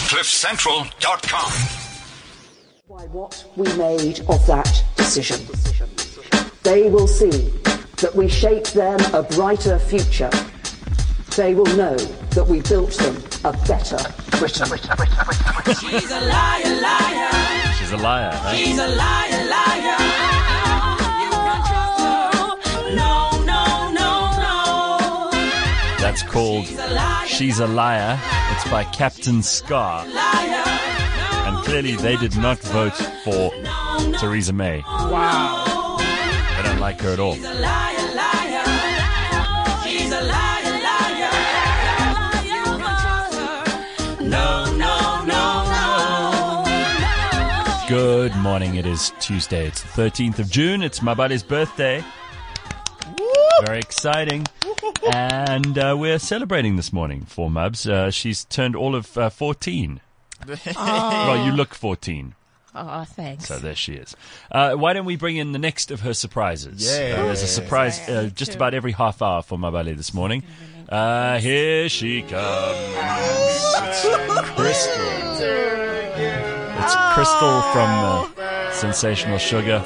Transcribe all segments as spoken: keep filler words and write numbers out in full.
cliff central dot com. By what we made of that decision. They will see that we shaped them a brighter future. They will know that we built them a better Britain. She's a liar, liar. She's a liar. Huh? She's a liar, liar. You can trust her. No, no, no, no. That's called She's a Liar. It's by Captain Scar. And clearly they did not vote for Theresa May. Wow. They don't like her at all. She's a liar, liar. She's a liar, liar. You can trust her. No, no, no, no. Good morning. It is Tuesday. It's the thirteenth of June. It's Mabale's birthday. Very exciting. And uh, we're celebrating this morning for Mubs. Uh, she's turned all of uh, fourteen. Well, you look fourteen. Oh, thanks. So there she is. Uh, why don't we bring in the next of her surprises? Yeah. Uh, there's a surprise uh, just about every half hour for Mabale this morning. Uh, here she comes. It's Crystal. It's Crystal from uh, Sensational Sugar.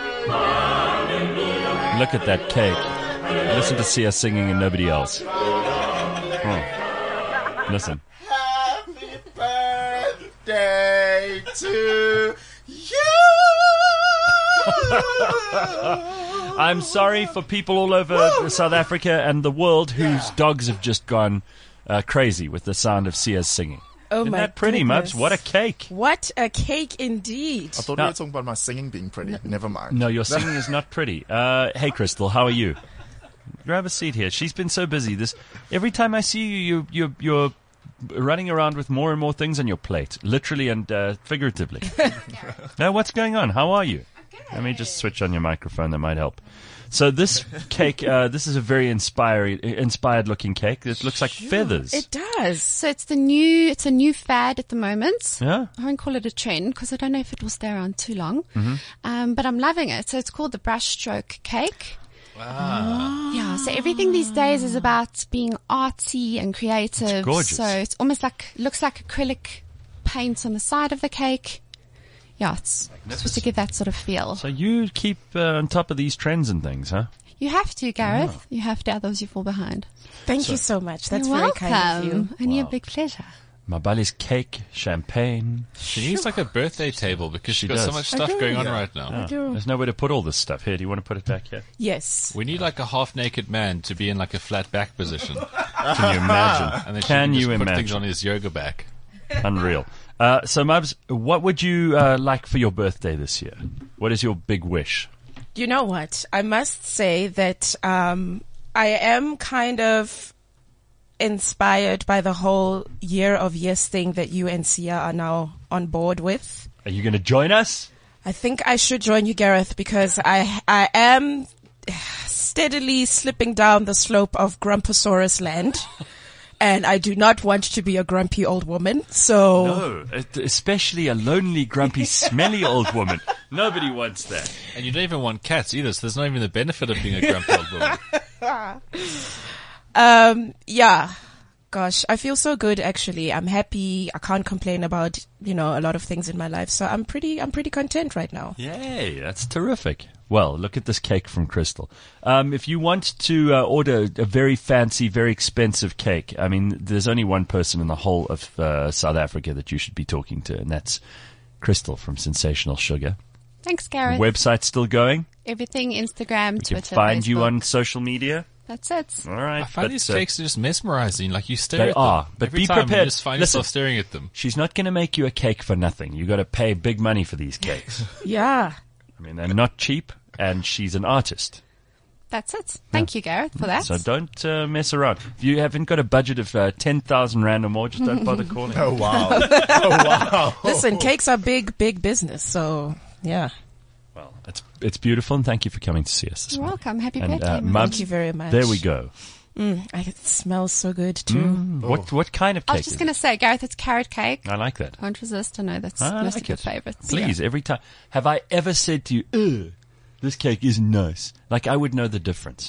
Look at that cake. Listen to Sia singing and nobody else. Oh. Listen. Happy birthday to you. I'm sorry for people all over South Africa and the world whose dogs have just gone uh, crazy with the sound of Sia's singing. Oh, Isn't my that pretty, goodness. Mubs? What a cake. What a cake indeed. I thought No. we were talking about my singing being pretty. Never mind. No, your singing is not pretty. Uh, hey, Crystal, how are you? Grab a seat here. She's been so busy. This every time I see you, you you're, you're running around with more and more things on your plate, literally and uh, figuratively. Now, what's going on? How are you? Let me just switch on your microphone. That might help. So this cake, uh, this is a very inspired, inspired looking cake. It looks like feathers. It does. So it's the new, it's a new fad at the moment. Yeah. I won't call it a trend because I don't know if it will stay around too long. Mm-hmm. Um, but I'm loving it. So it's called the brushstroke cake. Wow. Yeah. So everything these days is about being artsy and creative. It's gorgeous. So it's almost like, looks like acrylic paint on the side of the cake. Yeah, it's supposed to give that sort of feel. So you keep uh, on top of these trends and things, huh? You have to, Gareth. You have to, otherwise you fall behind. Thank you so much. That's You're very welcome. kind of you. Only a Wow. big pleasure. Mabale's cake, champagne. She needs like a birthday table because She she's got so does. much stuff do, going on yeah. right now. Oh, do. there's nowhere to put all this stuff. Here, do you want to put it back here? Yes. We need like a half-naked man to be in like a flat back position, Can you imagine? and then she Can can you just put imagine? things on his yoga back. Unreal. Uh, so, Mubs, what would you uh, like for your birthday this year? What is your big wish? You know what? I must say that um, I am kind of inspired by the whole Year of Yes thing that you and Sia are now on board with. Are you going to join us? I think I should join you, Gareth, because I I am steadily slipping down the slope of Grumposaurus land. And I do not want to be a grumpy old woman, so... No, it- especially a lonely, grumpy, smelly old woman. Nobody wants that. And you don't even want cats either, so there's not even the benefit of being a grumpy old woman. Um, yeah. Gosh, I feel so good actually. I'm happy. I can't complain about, you know, a lot of things in my life. So I'm pretty, I'm pretty content right now. Yay, that's terrific. Well, look at this cake from Crystal. Um, if you want to uh, order a very fancy, very expensive cake, I mean, there's only one person in the whole of uh, South Africa that you should be talking to, and that's Crystal from Sensational Sugar. Thanks, Gareth. Website still going? Everything, Instagram, We can Twitter, find you Facebook. on social media. That's it. All right. I find but, these uh, cakes are just mesmerizing. Like you stare They at are, them. but Every be time prepared. You just find Listen. yourself staring at them. She's not going to make you a cake for nothing. You got to pay big money for these cakes. Yeah. I mean, they're not cheap, and she's an artist. That's it. Thank you, Gareth, for that. So don't uh, mess around. If you haven't got a budget of uh, ten thousand rand or more, just don't bother calling. Oh, wow. Oh, wow. Listen, cakes are big, big business. So yeah. Well, it's it's beautiful, and thank you for coming to see us this You're morning. welcome. Happy And, birthday. uh, Mum. Mum, Thank you very much. There we go. Mm, I, it smells so good too. What what kind of I cake was just is going to say, Gareth, it's carrot cake. it? I like that. Won't resist. I know that's I most like of your it. favorites. Please, every time. Have I ever said to you, ugh, this cake isn't nice? Like, I would know the difference.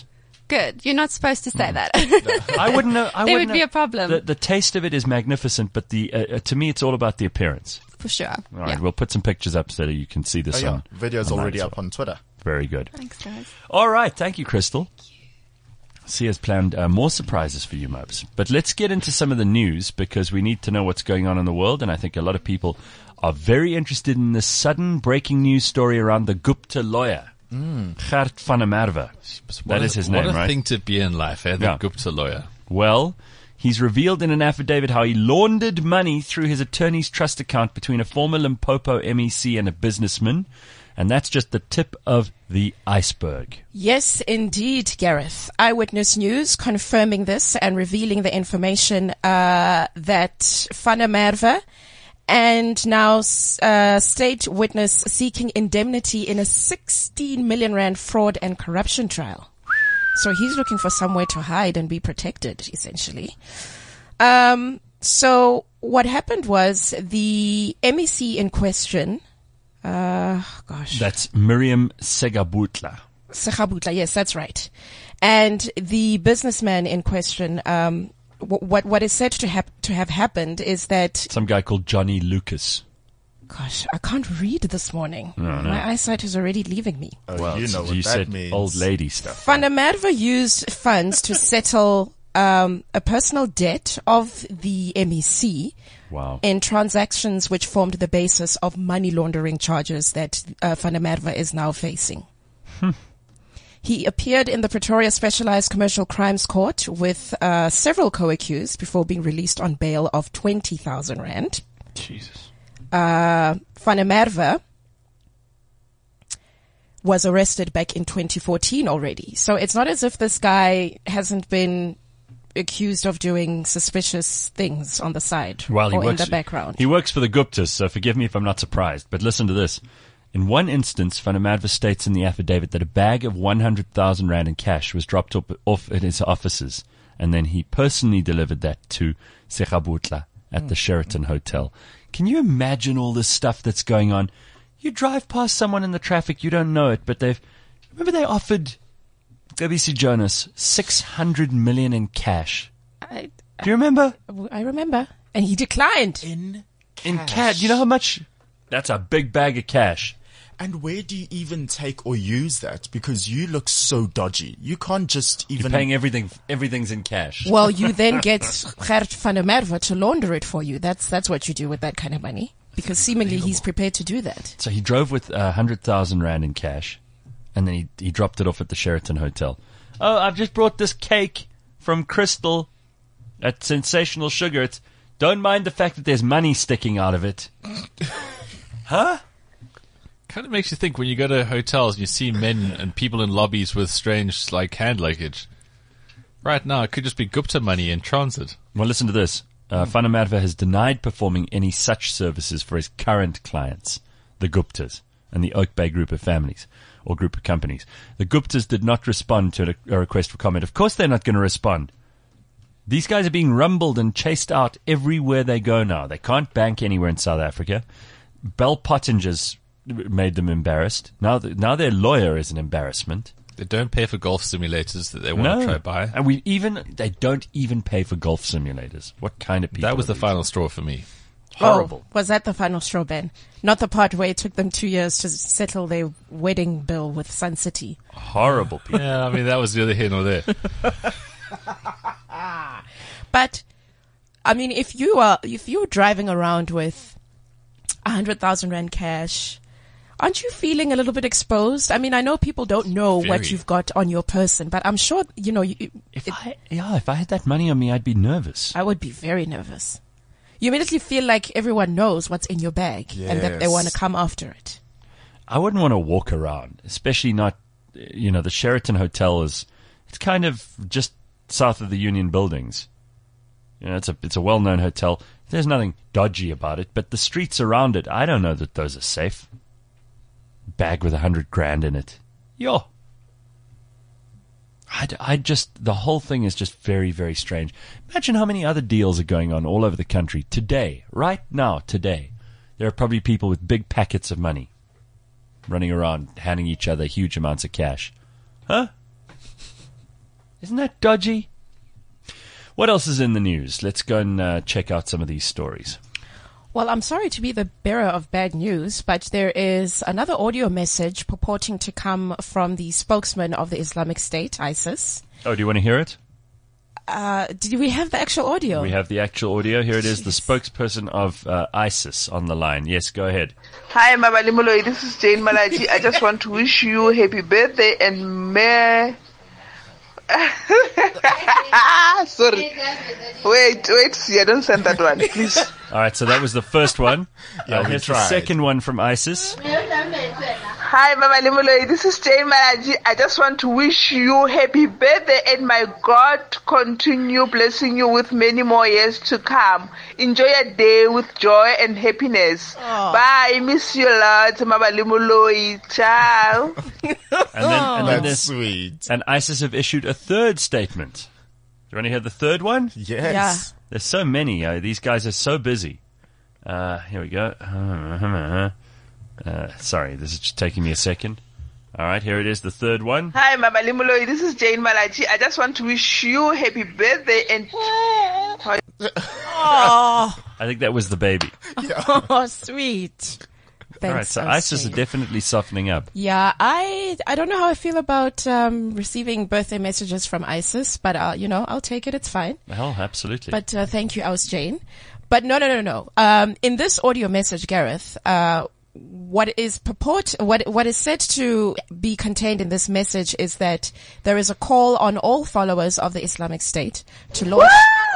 Good. You're not supposed to say that. I wouldn't know. I There wouldn't would be know. a problem. The, the taste of it is magnificent, but the uh, uh, to me, it's all about the appearance. For sure. All right, Yeah. we'll put some pictures up so that you can see Oh, this yeah. on. Video's online already as up well. on Twitter. Very good. Thanks, guys. All right, thank you, Crystal. Sia has planned uh, more surprises for you, Mubs. But let's get into some of the news because we need to know what's going on in the world, and I think a lot of people are very interested in this sudden breaking news story around the Gupta lawyer, mm. Gert van der Merwe. What That a- is his what name, a right? thing to be in life, eh? The Yeah. Gupta lawyer. Well, he's revealed in an affidavit how he laundered money through his attorney's trust account between a former Limpopo M E C and a businessman, and that's just the tip of the iceberg. Yes, indeed, Gareth. Eyewitness News confirming this and revealing the information uh, that Van der Merwe and now uh, state witness seeking indemnity in a sixteen million rand fraud and corruption trial. So he's looking for somewhere to hide and be protected, essentially. Um, so what happened was the M E C in question, uh, gosh. That's Miriam Segabutla. Sekhabutla, yes, that's right. And the businessman in question, um, w- what what is said to have to have happened is that, Some guy called Johnny Lucas. gosh, I can't read this morning. No, no. My eyesight is already leaving me. Oh, Well, you know you what that said means. old lady stuff. Van der Merwe used funds to settle um, a personal debt of the M E C Wow. in transactions which formed the basis of money laundering charges that uh, Van der Merwe is now facing. He appeared in the Pretoria Specialized Commercial Crimes Court with uh, several co-accused before being released on bail of twenty thousand rand. Jesus. Uh, Van der Merwe was arrested back in twenty fourteen already. So it's not as if this guy hasn't been accused of doing suspicious things on the side Well, he or works in the background. He works for the Guptas, so forgive me if I'm not surprised. But listen to this. In one instance, Van der Merwe states in the affidavit that a bag of one hundred thousand rand in cash was dropped up, off at his offices, and then he personally delivered that to Sekhabutla at the Sheraton Hotel. Can you imagine all this stuff that's going on? You drive past someone in the traffic, you don't know it, but they've... Remember they offered A B C Jonas six hundred million in cash. I, Do you remember? I remember. And he declined. In In cash. You know how much? That's a big bag of cash. And where do you even take or use that? Because you look so dodgy. You can't just You're even... paying everything. Everything's in cash. Well, you then get Gert van der Merwe to launder it for you. That's that's what you do with that kind of money. Because seemingly he's prepared to do that. So he drove with a hundred thousand rand in cash, and then he he dropped it off at the Sheraton Hotel. Oh, I've just brought this cake from Crystal at Sensational Sugar. It's, don't mind the fact that there's money sticking out of it. Huh? Kind of makes you think when you go to hotels and you see men and people in lobbies with strange, like, hand luggage. Right now, it could just be Gupta money in transit. Well, listen to this. Uh, Van der Merwe has denied performing any such services for his current clients, the Guptas, and the Oak Bay group of families, or group of companies. The Guptas did not respond to a, a request for comment. Of course they're not going to respond. These guys are being rumbled and chased out everywhere they go now. They can't bank anywhere in South Africa. Bell Pottinger's made them embarrassed. Now, th- now their lawyer is an embarrassment. They don't pay for golf simulators that they want No, to try buy. and we even they don't even pay for golf simulators. What kind of people? That was are the these? final straw for me. Horrible. Oh, was that the final straw, Ben? Not the part where it took them two years to settle their wedding bill with Sun City. Horrible people. Yeah, I mean, that was neither here nor there. But, I mean, if you are, if you're driving around with a hundred thousand rand cash, aren't you feeling a little bit exposed? I mean, I know people don't know what Very. you've got on your person, but I'm sure, you know, you, If it- I yeah, if I had that money on me, I'd be nervous. I would be very nervous. You immediately feel like everyone knows what's in your bag and that they Yes. want to come after it. I wouldn't want to walk around, especially not, you know, the Sheraton Hotel is, it's kind of just south of the Union Buildings. You know, it's a it's a well-known hotel. There's nothing dodgy about it, but the streets around it, I don't know that those are safe. Bag with a hundred grand in it. Yo. I, I just, the whole thing is just very, very strange. Imagine how many other deals are going on all over the country today, right now, today. There are probably people with big packets of money running around, handing each other huge amounts of cash. Huh? Isn't that dodgy? What else is in the news? Let's go and uh, check out some of these stories. Well, I'm sorry to be the bearer of bad news, but there is another audio message purporting to come from the spokesman of the Islamic State, ISIS. Oh, do you want to hear it? Uh, did we have the actual audio? We have the actual audio. Here it is, the spokesperson of uh, ISIS on the line. Yes, go ahead. Hi, Mabali Moloi. This is Jane Malachi. I just want to wish you happy birthday and may... Sorry. Wait, wait. See, I don't send that one, please. All right, so that was the first one. Yeah, uh, we here's the tried. second one from ISIS. Hi, Mama Limoloi. This is Jane Malaji. I just want to wish you happy birthday and my God continue blessing you with many more years to come. Enjoy your day with joy and happiness. Bye. Miss you a lot, Mama Limoloi. Ciao. And then, and then That's there's, sweet. and ISIS have issued a third statement. Do you want to hear the third one? Yes. There's so many. Uh, these guys are so busy. Uh, here we go. Uh, sorry, this is just taking me a second. All right, here it is, the third one. Hi, Mama Limoloi. This is Jane Malachi. I just want to wish you happy birthday and... Oh, I think that was the baby. oh, sweet. Thanks, All right, so I ISIS see. are definitely softening up. Yeah, I I don't know how I feel about um, receiving birthday messages from ISIS, but uh, you know, I'll take it. It's fine. Well, absolutely. But uh, thank you, Aus Jane. But no, no, no, no. Um, in this audio message, Gareth, uh, what is purport, what what is said to be contained in this message is that there is a call on all followers of the Islamic State to launch.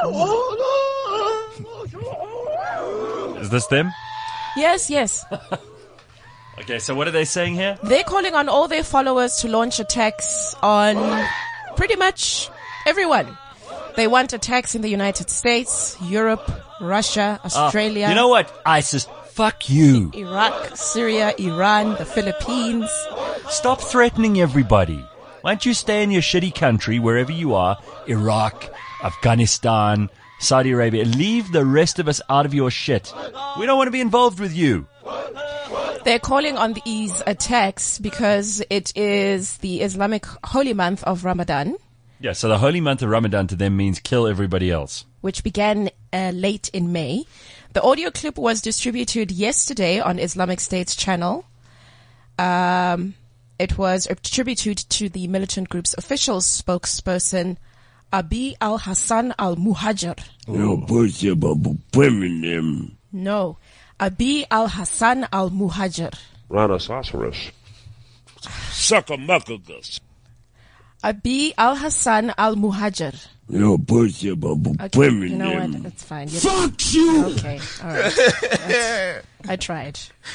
Is this them? Yes, yes. Okay, so what are they saying here? They're calling on all their followers to launch attacks on pretty much everyone. They want attacks in the United States, Europe, Russia, Australia. You know what, ISIS? Fuck you. Iraq, Syria, Iran, the Philippines. Stop threatening everybody. Why don't you stay in your shitty country, wherever you are, Iraq, Afghanistan, Saudi Arabia. Leave the rest of us out of your shit. We don't want to be involved with you. They're calling on these attacks because it is the Islamic holy month of Ramadan, Yeah, so the holy month of Ramadan to them means kill everybody else. which began uh, late in May. The audio clip was distributed yesterday on Islamic State's channel. Um, it was attributed to the militant group's official spokesperson, Abi al-Hassan al-Muhajir. No, Abi al-Hassan al-Muhajir. Rhinoceros. Suck a muckagus. Abi al-Hassan al-Muhajir. You're pussy, babu. Okay, you know what? It's fine. You're Fuck you! Okay, all right. That's- I tried.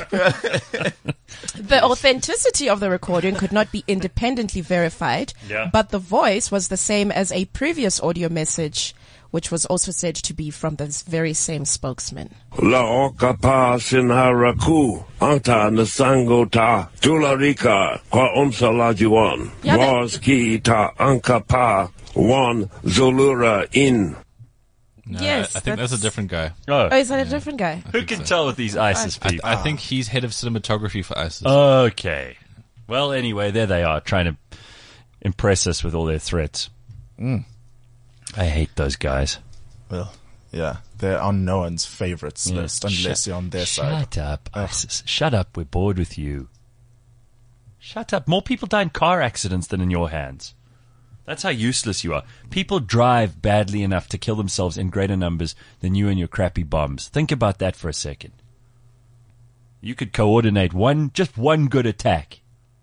The authenticity of the recording could not be independently verified, Yeah. but the voice was the same as a previous audio message, which was also said to be from this very same spokesman. La okapa sinharaku. Anta nasango ta. Tularika. Kwa umsalajuan. Yeah, that- Was ki ta ankapa. One Zolura in. No, Yes, I, I think that's, that's- a different guy. Oh, Oh, is that a different guy? who can tell with these ISIS I, people? I think he's head of cinematography for ISIS. Okay. Well, anyway, there they are, trying to impress us with all their threats. I hate those guys. Well, yeah. They're on no one's favorites Yeah. list unless Shut- you're on their side. Shut up, ISIS. Shut up. We're bored with you. Shut up. More people die in car accidents than in your hands. That's how useless you are. People drive badly enough to kill themselves in greater numbers than you and your crappy bombs. Think about that for a second. You could coordinate one, just one good attack.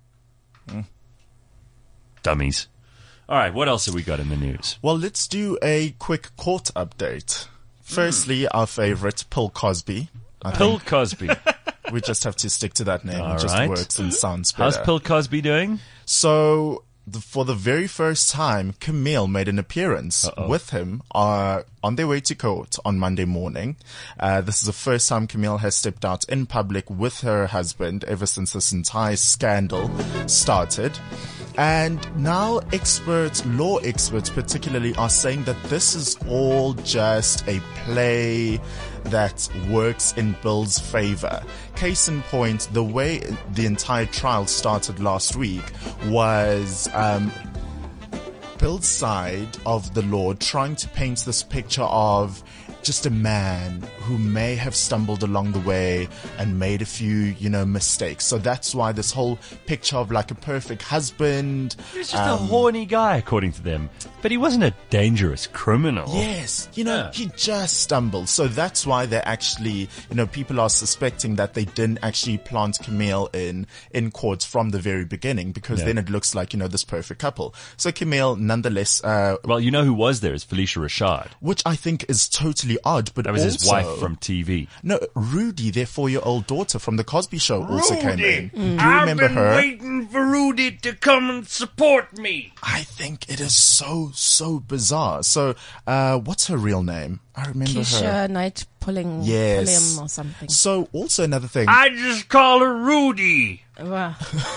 Dummies. All right, what else have we got in the news? Well, let's do a quick court update. Firstly, our favorite, Bill Cosby. I Bill think Cosby. we just have to stick to that name. All it just right. works and sounds better. How's Bill Cosby doing? So, the, for the very first time, Camille made an appearance Uh-oh. with him uh, on their way to court on Monday morning. Uh, this is the first time Camille has stepped out in public with her husband ever since this entire scandal started. And now experts, law experts particularly, are saying that this is all just a play that works in Bill's favor. Case in point, the way the entire trial started last week was um, Bill's side of the law trying to paint this picture of just a man who may have stumbled along the way and made a few, you know, mistakes. So that's why this whole picture of like a perfect husband. He was just a horny guy, according to them. But he wasn't a dangerous criminal. Yes, you know, Yeah. he just stumbled. So that's why they actually, you know, people are suspecting that they didn't actually plant Camille in, in court from the very beginning, because Yeah. then it looks like, you know, this perfect couple. So Camille, nonetheless, uh, Well, you know who was there is Felicia Rashad. which I think is totally odd, but That was his also- wife from T V. No, Rudy, their four-year-old daughter from the Cosby Show, also came in. Do you I've remember been her? waiting for Rudy to come and support me. I think it is so, so bizarre. So, uh, what's her real name? I remember her. Keisha Knight pulling, Yes. Pulliam or something. So, also another thing. I just call her Rudy. Wow.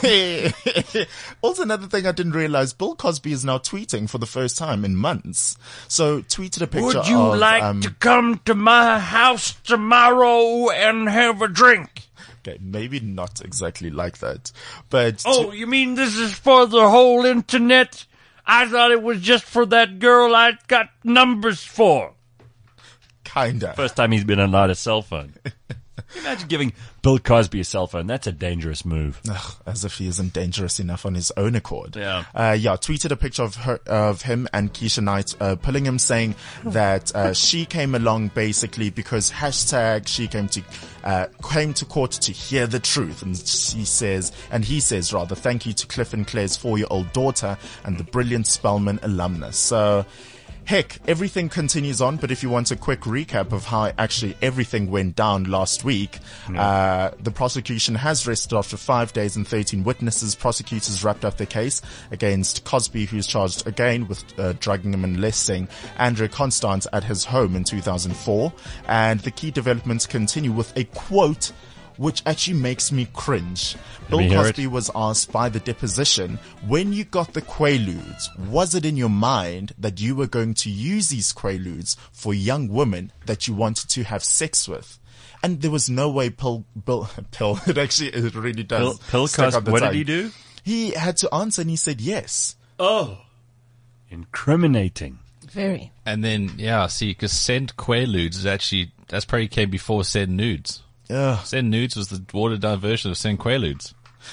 Also another thing I didn't realize, Bill Cosby is now tweeting for the first time in months. So, tweeted a picture Would you of, like um, to come to my house tomorrow and have a drink? okay, maybe not exactly like that, but Oh, you mean this is for the whole internet? I thought it was just for that girl I got numbers for. kinda. First time he's been allowed a cell phone. Can you imagine giving Bill Cosby a cell phone? That's a dangerous move. Ugh, as if he isn't dangerous enough on his own accord. Yeah. Uh, yeah, tweeted a picture of her, of him and Keisha Knight, uh, pulling him, saying that, uh, she came along basically because hashtag she came to, uh, came to court to hear the truth. And she says, and he says rather, thank you to Cliff and Claire's four-year-old daughter and the brilliant Spelman alumnus. So, heck, everything continues on, but if you want a quick recap of how actually everything went down last week, uh, the prosecution has rested after five days and thirteen witnesses. Prosecutors wrapped up their case against Cosby, who's charged again with uh, drugging and molesting Andrea Constant at his home in two thousand four. And the key developments continue with a quote which actually makes me cringe. Bill me hear it. Cosby was asked by the deposition, when you got the Quaaludes, was it in your mind that you were going to use these Quaaludes for young women that you wanted to have sex with? And there was no way Bill, Bill, Bill, it actually, it really does. Bill, Bill stick Cosby, on the what tongue. did he do? He had to answer and he said yes. Oh. Incriminating. Very. And then, yeah, see, because Send Quaaludes is actually, that's probably came before Send Nudes. Ugh. Send Nudes was the watered down version of Send Quaaludes.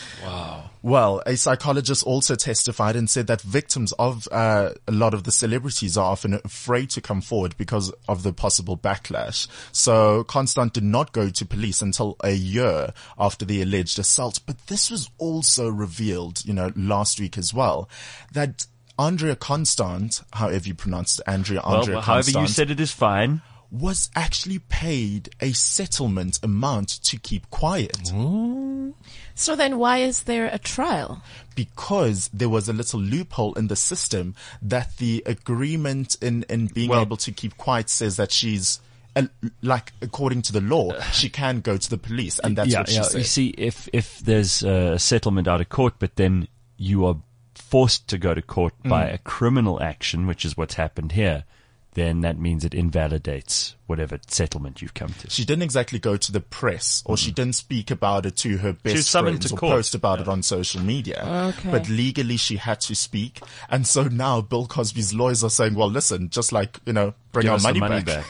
Well, a psychologist also testified and said that victims of uh, a lot of the celebrities are often afraid to come forward because of the possible backlash. So Constant did not go to police until a year after the alleged assault. But this was also revealed, you know, last week as well, that Andrea Constant, however you pronounce it, Andrea, Andrea Well, however Constant, you said it is fine. was actually paid a settlement amount to keep quiet. So then why is there a trial? Because there was a little loophole in the system that the agreement in, in being Well- able to keep quiet says that she's, uh, like, according to the law, she can go to the police, and that's yeah, what she yeah. said. You see, if if there's a settlement out of court, but then you are forced to go to court by Mm. a criminal action, which is what's happened here, then that means it invalidates whatever settlement you've come to. She didn't exactly go to the press, or she didn't speak about it to her best was summoned friends to or court. post about it on social media. Okay. But legally she had to speak. And so now Bill Cosby's lawyers are saying, well, listen, just like, you know, bring Give our us the money, money back.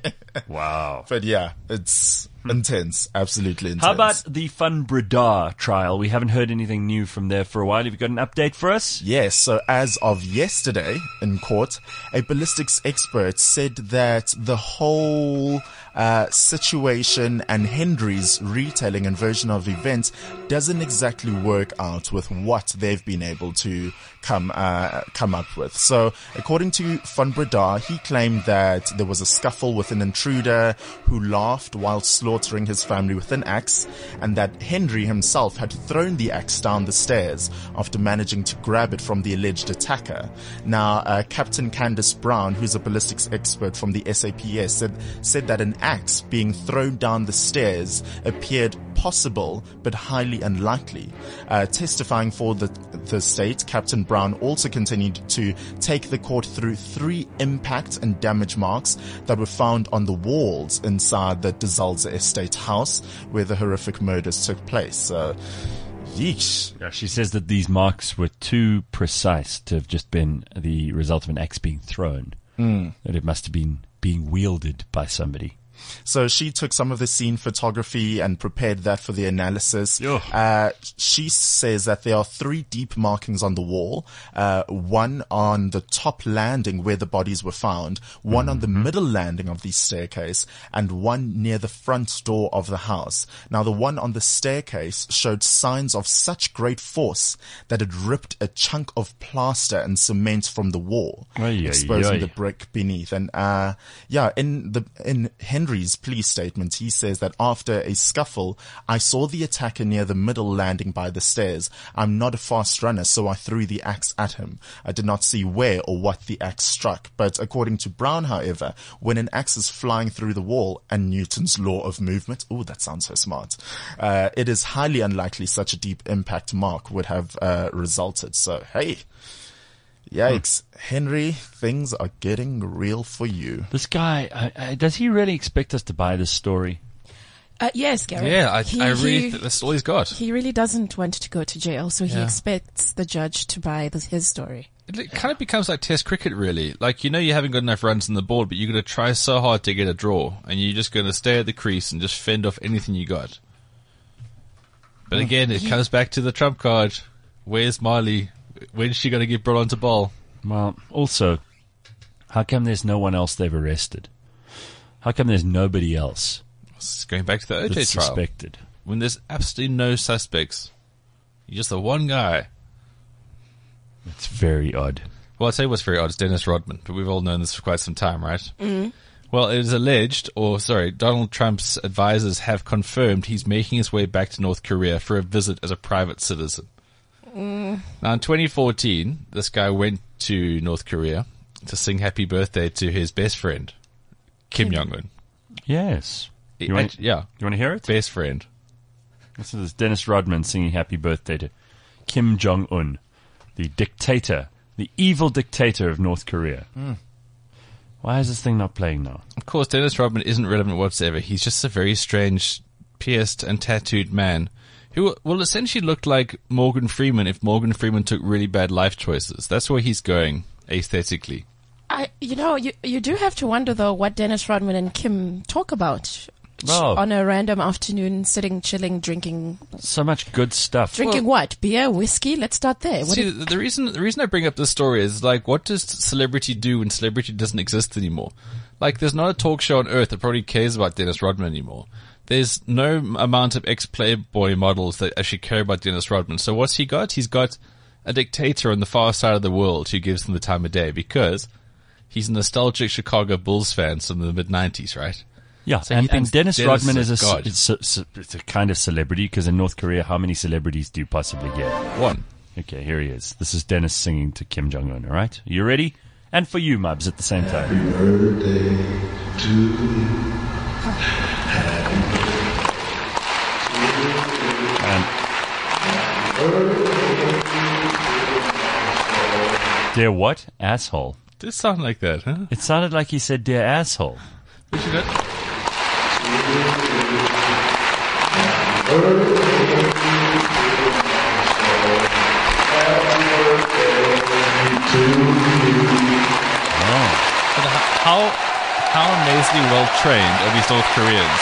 Wow. But yeah, it's intense. Absolutely intense. How about the Fun Bradar trial? We haven't heard anything new from there for a while. Have you got an update for us? Yes, so as of yesterday in court, a ballistics expert said that the whole uh, situation and Henry's retelling and version of events doesn't exactly work out with what they've been able to come uh, come up with. So according to Van Bradar, he claimed that there was a scuffle with an intruder who laughed while slaughtering his family with an axe, and that Henry himself had thrown the axe down the stairs after managing to grab it from the alleged attacker. Now, uh, Captain Candace Brown, who's a ballistics expert from the S A P S, said, said that an axe being thrown down the stairs appeared possible but highly unlikely. Uh, testifying for the, the state, Captain Brown also continued to take the court through three impact and damage marks that were found on the walls inside the De Zalze estate house where the horrific murders took place. So, Yeesh. Yeah, she says that these marks were too precise to have just been the result of an axe being thrown. Mm. That it must have been being wielded by somebody. So she took some of the scene photography and prepared that for the analysis. Yo. Uh, she says that there are three deep markings on the wall. Uh, one on the top landing where the bodies were found, one mm-hmm. on the middle landing of the staircase, and one near the front door of the house. Now, the one on the staircase showed signs of such great force that it ripped a chunk of plaster and cement from the wall, Oy, exposing oy, oy. the brick beneath. And, uh, yeah, in the, in Henry's police statement, he says that after a scuffle, I saw the attacker near the middle landing by the stairs. I'm not a fast runner, so I threw the axe at him. I did not see where or what the axe struck. But according to Brown, however, when an axe is flying through the wall and Newton's law of movement, oh, that sounds so smart, uh, it is highly unlikely such a deep impact mark would have uh, resulted. So, hey, yikes. Hmm. Henry, things are getting real for you. This guy, uh, uh, does he really expect us to buy this story? Uh, yes, Gary. Yeah, I, he, I really he, think that's all he's got. He really doesn't want to go to jail, so he Yeah. expects the judge to buy the, his story. It kind of becomes like Test cricket, really. Like, you know, you haven't got enough runs on the board, but you're going to try so hard to get a draw, and you're just going to stay at the crease and just fend off anything you got. But again, it comes back to the trump card. Where's Marley? When's she going to get brought onto ball? Well, also, how come there's no one else they've arrested? How come there's nobody else It's going back to the O J that's trial. suspected? When there's absolutely no suspects. You're just the one guy. It's very odd. Well, I'll tell you what's very odd. It's Dennis Rodman, but we've all known this for quite some time, right? Mm. Well, it is alleged, or sorry, Donald Trump's advisors have confirmed he's making his way back to North Korea for a visit as a private citizen. Mm. Now, in twenty fourteen, this guy went to North Korea to sing happy birthday to his best friend, Kim Jong-un. Yes. He- You want, act- yeah, you want to hear it? best friend. This is Dennis Rodman singing happy birthday to Kim Jong-un, the dictator, the evil dictator of North Korea. Mm. Why is this thing not playing now? Of course, Dennis Rodman isn't relevant whatsoever. He's just a very strange, pierced and tattooed man who will essentially look like Morgan Freeman if Morgan Freeman took really bad life choices. That's where he's going, aesthetically. I, you know, you you do have to wonder though what Dennis Rodman and Kim talk about Oh. on a random afternoon, sitting, chilling, drinking, So much good stuff. drinking what? Beer, whiskey? Let's start there. What See, do- the, the reason the reason I bring up this story is like, what does celebrity do when celebrity doesn't exist anymore? Like, there's not a talk show on earth that probably cares about Dennis Rodman anymore. There's no amount of ex-Playboy models that actually care about Dennis Rodman. So what's he got? He's got a dictator on the far side of the world who gives him the time of day because he's a nostalgic Chicago Bulls fan from the mid nineties, right? Yeah, So and, he and thinks Dennis, Dennis Rodman is is a a, god. it's a, it's a- it's a kind of celebrity because in North Korea, how many celebrities do you possibly get? One. Okay, here he is. This is Dennis singing to Kim Jong-un, all right? You ready? And for you, Mubs, at the same time. And dear what? Asshole. Does sound like that, huh? It sounded like he said dear asshole. We should go- Oh. But h- how how amazingly well trained are these North Koreans?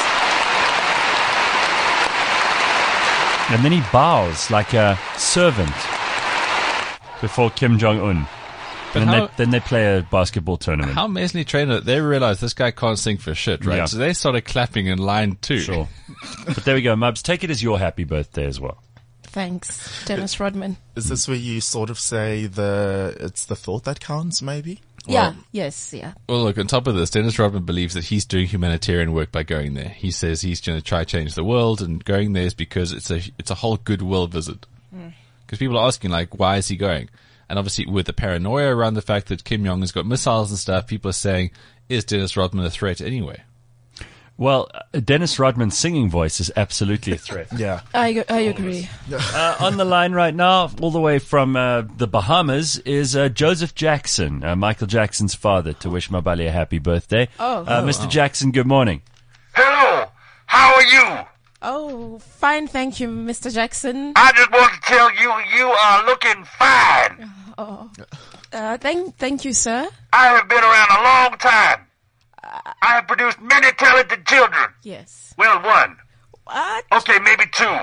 And then he bows like a servant before Kim Jong-un. But And then, how- they, then they play a basketball tournament. How amazingly trained are they? They realize this guy can't sing for shit, right? Yeah. So they started clapping in line too. Sure. But there we go, Mubs. Take it as your happy birthday as well. Thanks, Dennis Rodman. Is this where you sort of say the it's the thought that counts, maybe? Yeah, yes, yeah. Well, look, on top of this, Dennis Rodman believes that he's doing humanitarian work by going there. He says he's going to try to change the world, and going there is because it's a it's a whole goodwill visit. Because people are asking, like, why is he going? And obviously, with the paranoia around the fact that Kim Jong has got missiles and stuff, people are saying, is Dennis Rodman a threat anyway? Well, uh, Dennis Rodman's singing voice is absolutely a threat. Yeah. I, I agree. Uh, on the line right now, all the way from uh, the Bahamas, is uh, Joseph Jackson, uh, Michael Jackson's father, to wish Mabali a happy birthday. Oh. uh, Mister Jackson, good morning. Hello, how are you? Oh, fine, thank you, Mister Jackson. I just want to tell you, you are looking fine. Oh, uh, thank, thank you, sir. I have been around a long time. I have produced many talented children. Yes. Well, one. What? Okay, maybe two.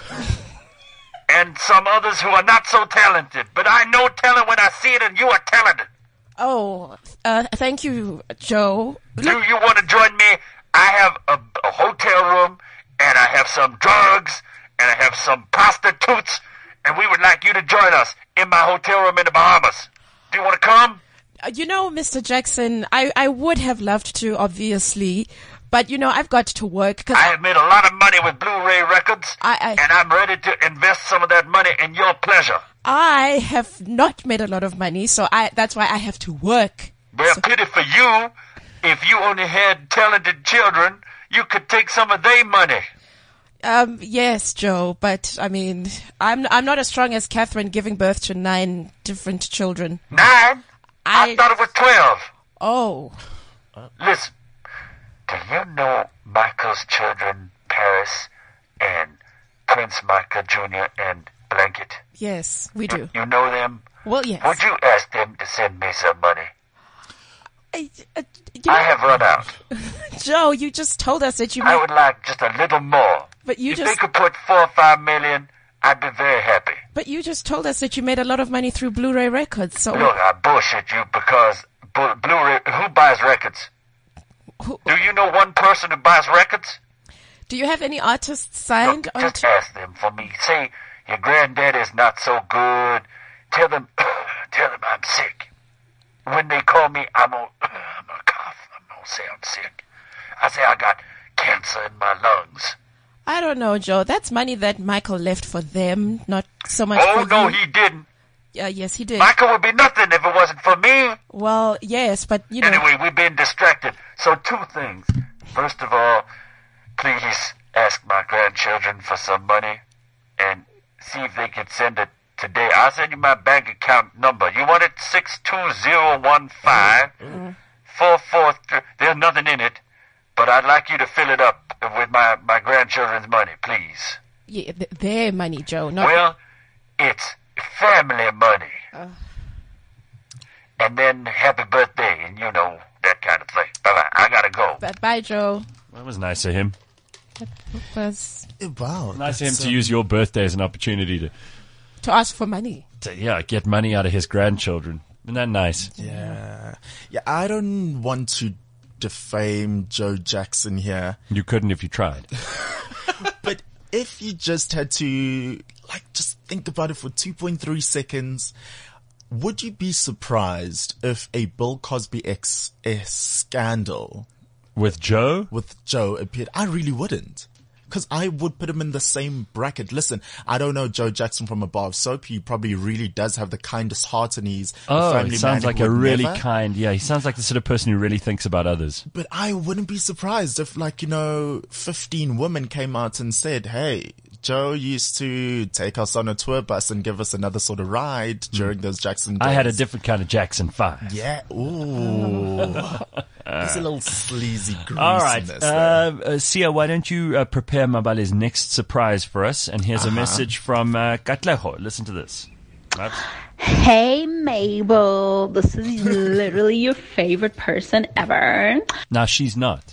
And some others who are not so talented. But I know talent when I see it, and you are talented. Oh, uh, thank you, Joe. Do you want to join me? I have a, a hotel room, and I have some drugs, and I have some prostitutes, and we would like you to join us in my hotel room in the Bahamas. Do you want to come? Uh, you know, Mister Jackson, I, I would have loved to, obviously, but, you know, I've got to work. Cause I have made a lot of money with Blu-ray records, I, I, and I'm ready to invest some of that money in your pleasure. I have not made a lot of money, so I that's why I have to work. Well, So- pity for you. If you only had talented children, you could take some of their money. Um, yes, Joe, but, I mean, I'm I'm not as strong as Catherine giving birth to nine different children. Nine? I, I- thought it was twelve. Oh, Listen, do you know Michael's children, Paris and Prince Michael Junior and Blanket? yes, we do. You know them? Well, yes. Would you ask them to send me some money? I, uh, you know, I have run out. Joe, you just told us that you I made, would like just a little more. but you if they just, could put four or five million, I'd be very happy. but you just told us that you made a lot of money through Blu-ray records. So Look, I bullshit you because Blu- Blu-ray, who buys records? who, Do you know one person who buys records? do you have any artists signed Look, on? just T- ask them for me. Say, your granddaddy is not so good. Tell them, tell them I'm sick. When they call me, I'm gonna, I'm gonna cough. I'm gonna say I'm sick. I say I got cancer in my lungs. I don't know, Joe. That's money that Michael left for them, not so much Oh, for no, you. he didn't. Yeah, yes, he did. Michael would be nothing if it wasn't for me. Well, yes, but you know, Anyway, we've been distracted. So two things. First of all, please ask my grandchildren for some money and see if they could send it today. I'll send you my bank account number. You want it? six two zero one five four four three. There's nothing in it, but I'd like you to fill it up with my, my grandchildren's money, please. yeah, th- their money, Joe. Not Well, it's family money. And then happy birthday and, you know, that kind of thing. Bye-bye. I gotta go. but bye, Joe. That was nice of him. Was Wow. Nice of him that's, to um, use your birthday as an opportunity to, to ask for money. to, yeah, get money out of his grandchildren. Isn't that nice? Yeah. Yeah, I don't want to defame Joe Jackson here, You couldn't if you tried. but if you just had to, like, just think about it for two point three seconds, would you be surprised if a Bill Cosby X S scandal With Joe? with Joe appeared? I really wouldn't. Because I would put him in the same bracket. Listen, I don't know Joe Jackson from a bar of soap. He probably really does have the kindest heart, and he's a Oh, family he sounds man like who a would really never. kind, yeah, he sounds like the sort of person who really thinks about others. But I wouldn't be surprised if, like, you know, fifteen women came out and said, hey, Joe used to take us on a tour bus and give us another sort of ride during those Jackson days. I had a different kind of Jackson five. Yeah, ooh. There's a little sleazy greasiness All right, there. uh, uh, Sia, why don't you uh, prepare Mabale's next surprise for us? And here's a message from uh, Katleho. Listen to this. Right. Hey Mabel, this is literally your favorite person ever. Now, she's not.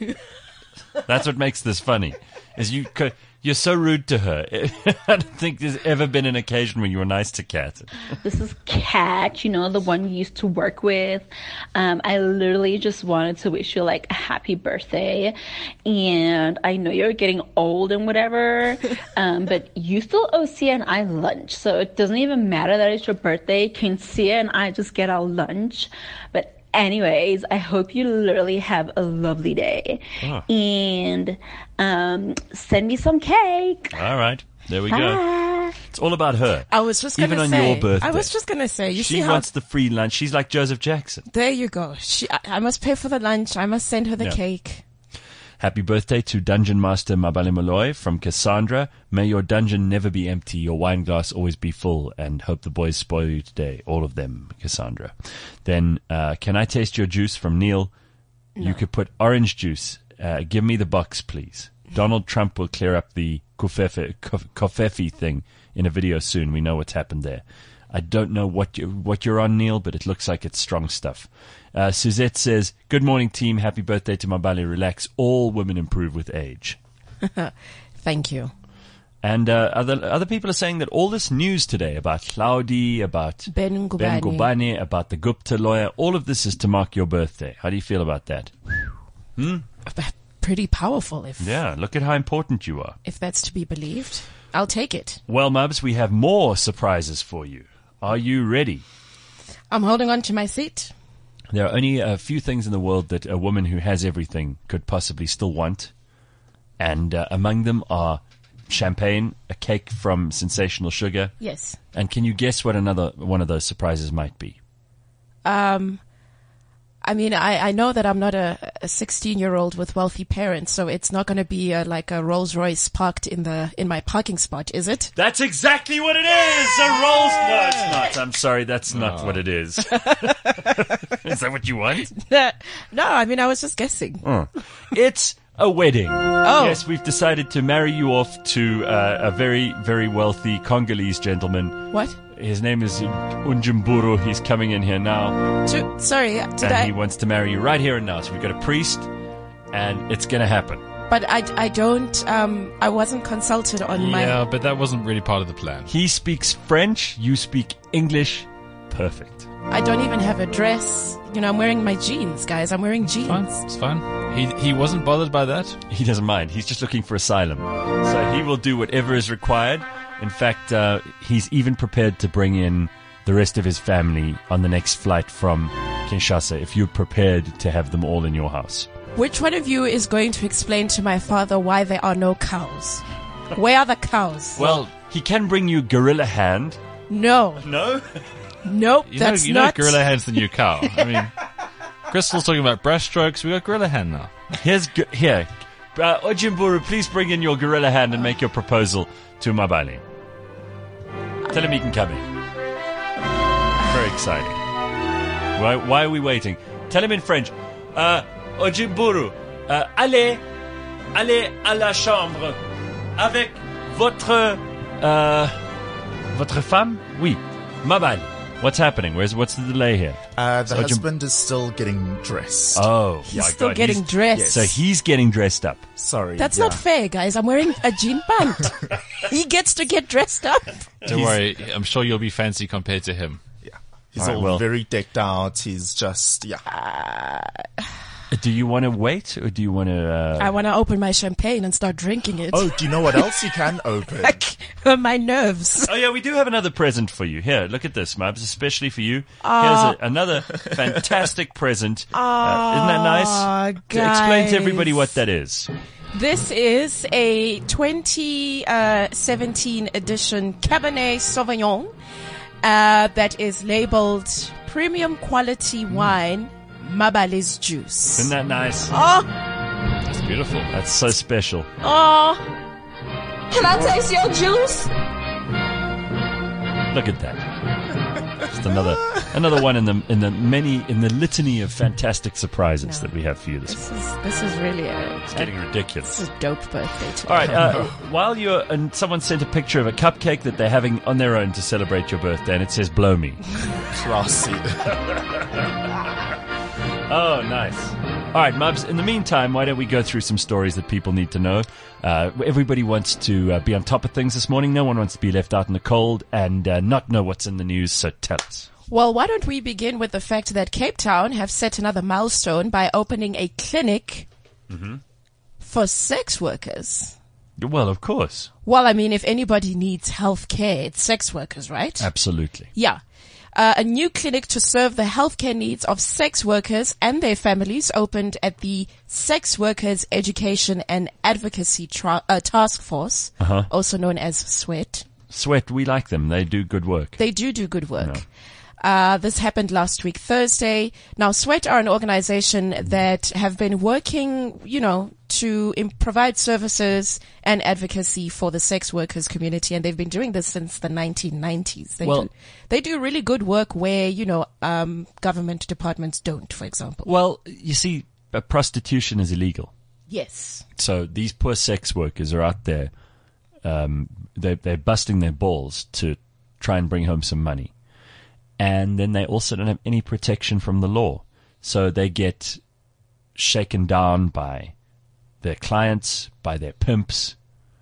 That's what makes this funny, is you co- you're so rude to her. I don't think there's ever been an occasion when you were nice to Kat. This is Kat, you know, the one you used to work with. Um, I literally just wanted to wish you like a happy birthday. And I know you're getting old and whatever, um, but you still owe Sia and I lunch. So it doesn't even matter that it's your birthday. Can Sia and I just get our lunch? But anyways, I hope you literally have a lovely day. Oh. And um, send me some cake. All right, there we Bye. go. It's all about her. I was just gonna Even on say. your birthday. I was just gonna say. You she see how wants the free lunch. She's like Joseph Jackson. there you go. She, I, I must pay for the lunch. I must send her the Yeah. cake. Happy birthday to Dungeon Master Mabale Malloy from Cassandra. May your dungeon never be empty, your wine glass always be full, and hope the boys spoil you today. All of them, Cassandra. Then, uh, can I taste your juice from Neil? You could put orange juice. Uh, give me the box, please. Donald Trump will clear up the Covfefe, Covfefe thing in a video soon. We know what's happened there. I don't know what, you, what you're on, Neil, but it looks like it's strong stuff. Uh, Suzette says, good morning, team. Happy birthday to Mabali. Relax. All women improve with age. Thank you. And uh, other other people are saying that all this news today about Cloudy, about Ben Ngubane. Ben Ngubane, about the Gupta lawyer, all of this is to mark your birthday. How do you feel about that? Hmm? Pretty powerful, if Yeah, look at how important you are. if that's to be believed. I'll take it. Well, Mubs, we have more surprises for you. Are you ready? I'm holding on to my seat. There are only a few things in the world that a woman who has everything could possibly still want. And uh, among them are champagne, a cake from Sensational Sugar. Yes. And can you guess what another one of those surprises might be? Um, I mean, I, I know that I'm not a, a sixteen-year-old with wealthy parents, so it's not going to be a, like a Rolls Royce parked in the in my parking spot, is it? That's exactly what it is! A Rolls... No, it's not. I'm sorry, that's not what it is. Is that what you want? No, I mean, I was just guessing. Oh. It's a wedding. Oh. Yes, we've decided to marry you off to uh, a very, very wealthy Congolese gentleman. What? His name is Unjumburu. He's coming in here now. To, sorry, did and I? he wants to marry you right here and now. So we've got a priest, and it's going to happen. But I, I don't. Um, I wasn't consulted on my. Yeah, but that wasn't really part of the plan. He speaks French. You speak English. Perfect. I don't even have a dress. You know, I'm wearing my jeans, guys. I'm wearing jeans. Fine, it's fine. He he wasn't bothered by that. He doesn't mind. He's just looking for asylum. So he will do whatever is required. In fact, uh, he's even prepared to bring in the rest of his family on the next flight from Kinshasa if you're prepared to have them all in your house. Which one of you is going to explain to my father why there are no cows? Where are the cows? Well, he can bring you Gorilla Hand. No. No? Nope, You that's know, you not. know Gorilla Hand's the new cow. I mean, Crystal's talking about breaststrokes. We got Gorilla Hand now. Here's go- here. Uh, Ojimburu, please bring in your Gorilla Hand and make your proposal to Mabali. Tell him he can come in. Very exciting. Why, why are we waiting? Tell him in French. Uh, Ojimburu, uh, allez, allez à la chambre avec votre, uh, votre femme? Oui, Mabali. What's happening? Where's what's the delay here? Uh, the So Ojim- husband is still getting dressed. Oh, He's my still God. getting He's- dressed. So he's getting dressed up. Sorry. That's yeah. not fair, guys. I'm wearing a jean pant. He gets to get dressed up. Don't worry, I'm sure you'll be fancy compared to him. Yeah. He's All right, all well- very decked out. He's just, yeah. Do you want to wait, or do you want to? Uh... I want to open my champagne and start drinking it. Oh, do you know what else you can open? My nerves. Oh yeah, we do have another present for you. Here, look at this, Mubs, especially for you. Aw. Here's a, another fantastic present. Uh, isn't that nice? Aw, To explain to everybody guys. what that is. This is a twenty seventeen edition Cabernet Sauvignon uh, that is labeled premium quality wine, Mabali's juice. Isn't that nice? Oh, That's beautiful. That's so special. oh. Can I taste your juice? Look at that. Just another another one in the in the many in the litany of fantastic surprises No. that we have for you this This morning. is this is really a, It's a getting ridiculous. this is a dope birthday today. All right. Uh, while you're and someone sent a picture of a cupcake that they're having on their own to celebrate your birthday, and it says "Blow me." Classy. Oh, nice. All right, Mubs, in the meantime, why don't we go through some stories that people need to know? Uh, everybody wants to uh, be on top of things this morning. No one wants to be left out in the cold and uh, not know what's in the news, so tell us. Well, why don't we begin with the fact that Cape Town have set another milestone by opening a clinic Mm-hmm. for sex workers. Well, of course. Well, I mean, if anybody needs health care, it's sex workers, right? Absolutely. Yeah. Uh, a new clinic to serve the healthcare needs of sex workers and their families opened at the Sex Workers Education and Advocacy Tra- uh, Task Force, Uh-huh. also known as SWET. Sweat, we like them. They do good work. They do do good work. Uh, this happened last week, Thursday. Now, SWET are an organization that have been working, you know, to im- provide services and advocacy for the sex workers community, and they've been doing this since the nineteen nineties. They Well- do, they do really good work where, you know, um, government departments don't, for example. Well, you see, uh, prostitution is illegal. Yes. So these poor sex workers are out there. Um, they're, they're busting their balls to try and bring home some money. And then they also don't have any protection from the law. So they get shaken down by their clients, by their pimps,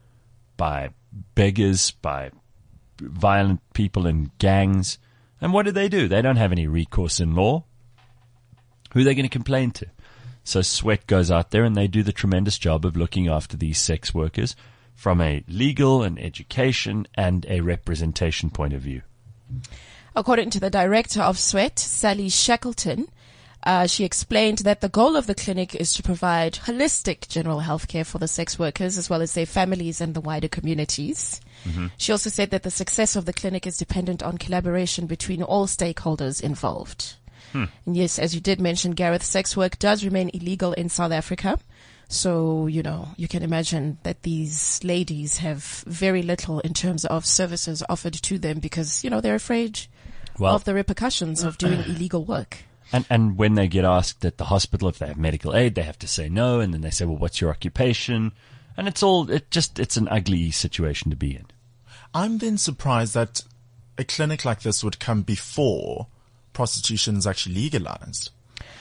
by beggars, by violent people in gangs. And what do they do? They don't have any recourse in law. Who are they going to complain to? So Sweat goes out there and they do the tremendous job of looking after these sex workers from a legal and education and a representation point of view. According to the director of Sweat, Sally Shackleton, uh, she explained that the goal of the clinic is to provide holistic general health care for the sex workers as well as their families and the wider communities. Mm-hmm. She also said that the success of the clinic is dependent on collaboration between all stakeholders involved. Hmm. And yes, as you did mention, Gareth, sex work does remain illegal in South Africa. So, you know, you can imagine that these ladies have very little in terms of services offered to them because, you know, they're afraid well, of the repercussions of doing illegal work. And and when they get asked at the hospital if they have medical aid, they have to say no. And then they say, well, what's your occupation? And it's all, it just, it's an ugly situation to be in. I'm then surprised that a clinic like this would come before prostitution is actually legalized.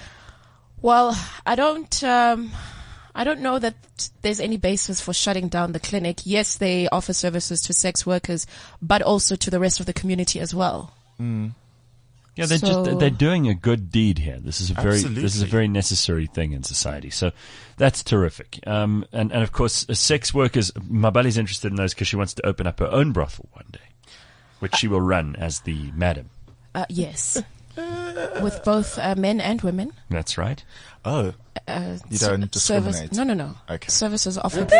Well, I don't, um, I don't know that there's any basis for shutting down the clinic. Yes, they offer services to sex workers, but also to the rest of the community as well. Mm. Yeah, they're So- just they're doing a good deed here. This is a very Absolutely. this is a very necessary thing in society. So that's terrific. Um, and and of course, uh, sex workers. Mabali's interested in those because she wants to open up her own brothel one day, which she will run as the madam. Uh, yes. With both uh, men and women. That's right. Oh, Uh, you don't service- discriminate. No, no, no. Okay. Services offered for.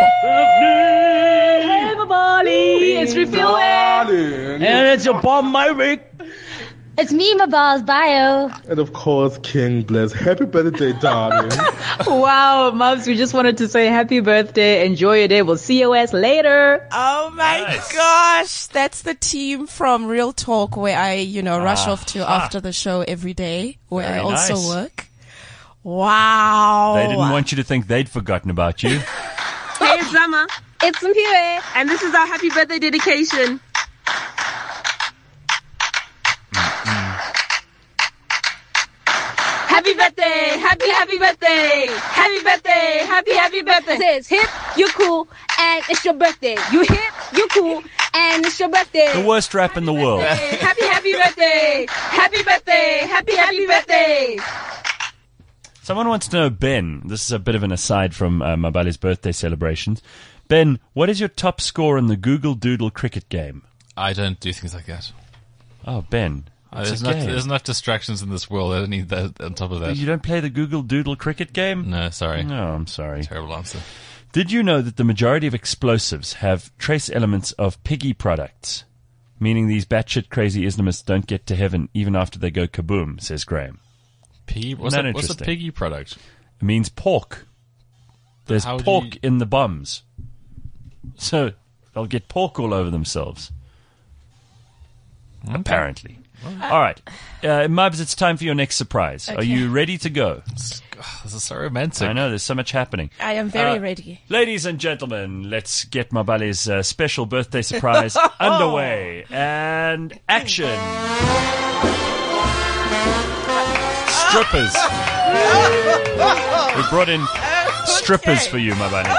Hey, Mabali, it's Refuel. And it's your bomb, my Rick. It's me, my boss, bio. And of course, King Bless. Happy birthday, darling. Wow, Mubs, we just wanted to say happy birthday. Enjoy your day. We'll see you ass later. Oh my Nice. gosh. That's the team from Real Talk where I, you know, rush off to Ah. after the show every day where Very I also nice. work. Wow. They didn't want you to think they'd forgotten about you. Hey, it's Zama. It's Mpire. And this is our happy birthday dedication. Happy birthday, happy, happy birthday, happy birthday, happy, happy birthday. Says hip, you cool, and it's your birthday. You hip, you cool, and it's your birthday. The worst rap in the world. Happy, happy birthday, happy birthday, happy, happy birthday. Someone wants to know, Ben, this is a bit of an aside from uh, Mabali's birthday celebrations. Ben, what is your top score in the Google Doodle cricket game? I don't do things like that. Oh, Ben. Uh, it's there's, a enough, game. there's enough distractions in this world. I don't need that on top of that. You don't play the Google Doodle cricket game? No, sorry. No, I'm sorry. Terrible answer. Did you know that the majority of explosives have trace elements of piggy products? Meaning these batshit crazy Islamists don't get to heaven even after they go kaboom, says Graham. Piggy? What's, Isn't a, that what's a interesting? piggy product? It means pork. There's How do pork you- in the bombs. So they'll get pork all over themselves. Apparently. All right. Uh, Mubs, it's time for your next surprise. Are Okay. you ready to go? This is so romantic. I know, there's so much happening. I am very Uh, ready. Ladies and gentlemen, let's get Mabali's uh, special birthday surprise underway. And action. Strippers. We brought in strippers for you, Mabali.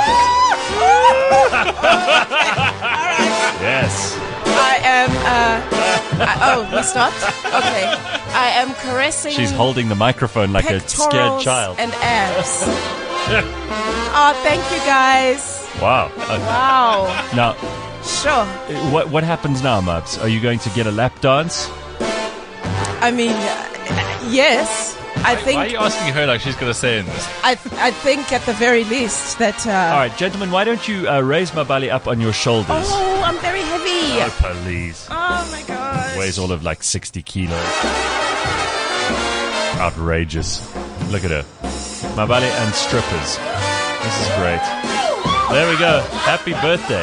Yes. I am, uh, I, oh, we stopped? Okay. I am caressing She's holding the microphone like a scared pectorals child. and abs. Oh, thank you guys. Wow. Uh, Wow. Now, Sure. uh, what what happens now, Mubs? Are you going to get a lap dance? I mean, uh, yes. I think, Why are you asking her like she's going to say in this? I, I think at the very least that, uh, All right, gentlemen, why don't you uh, raise Mabali up on your shoulders? oh, I'm very heavy. Oh, please. Oh my gosh. Weighs all of like sixty kilos. Outrageous. Look at her. Mabali and strippers. This is great. There we go. Happy birthday.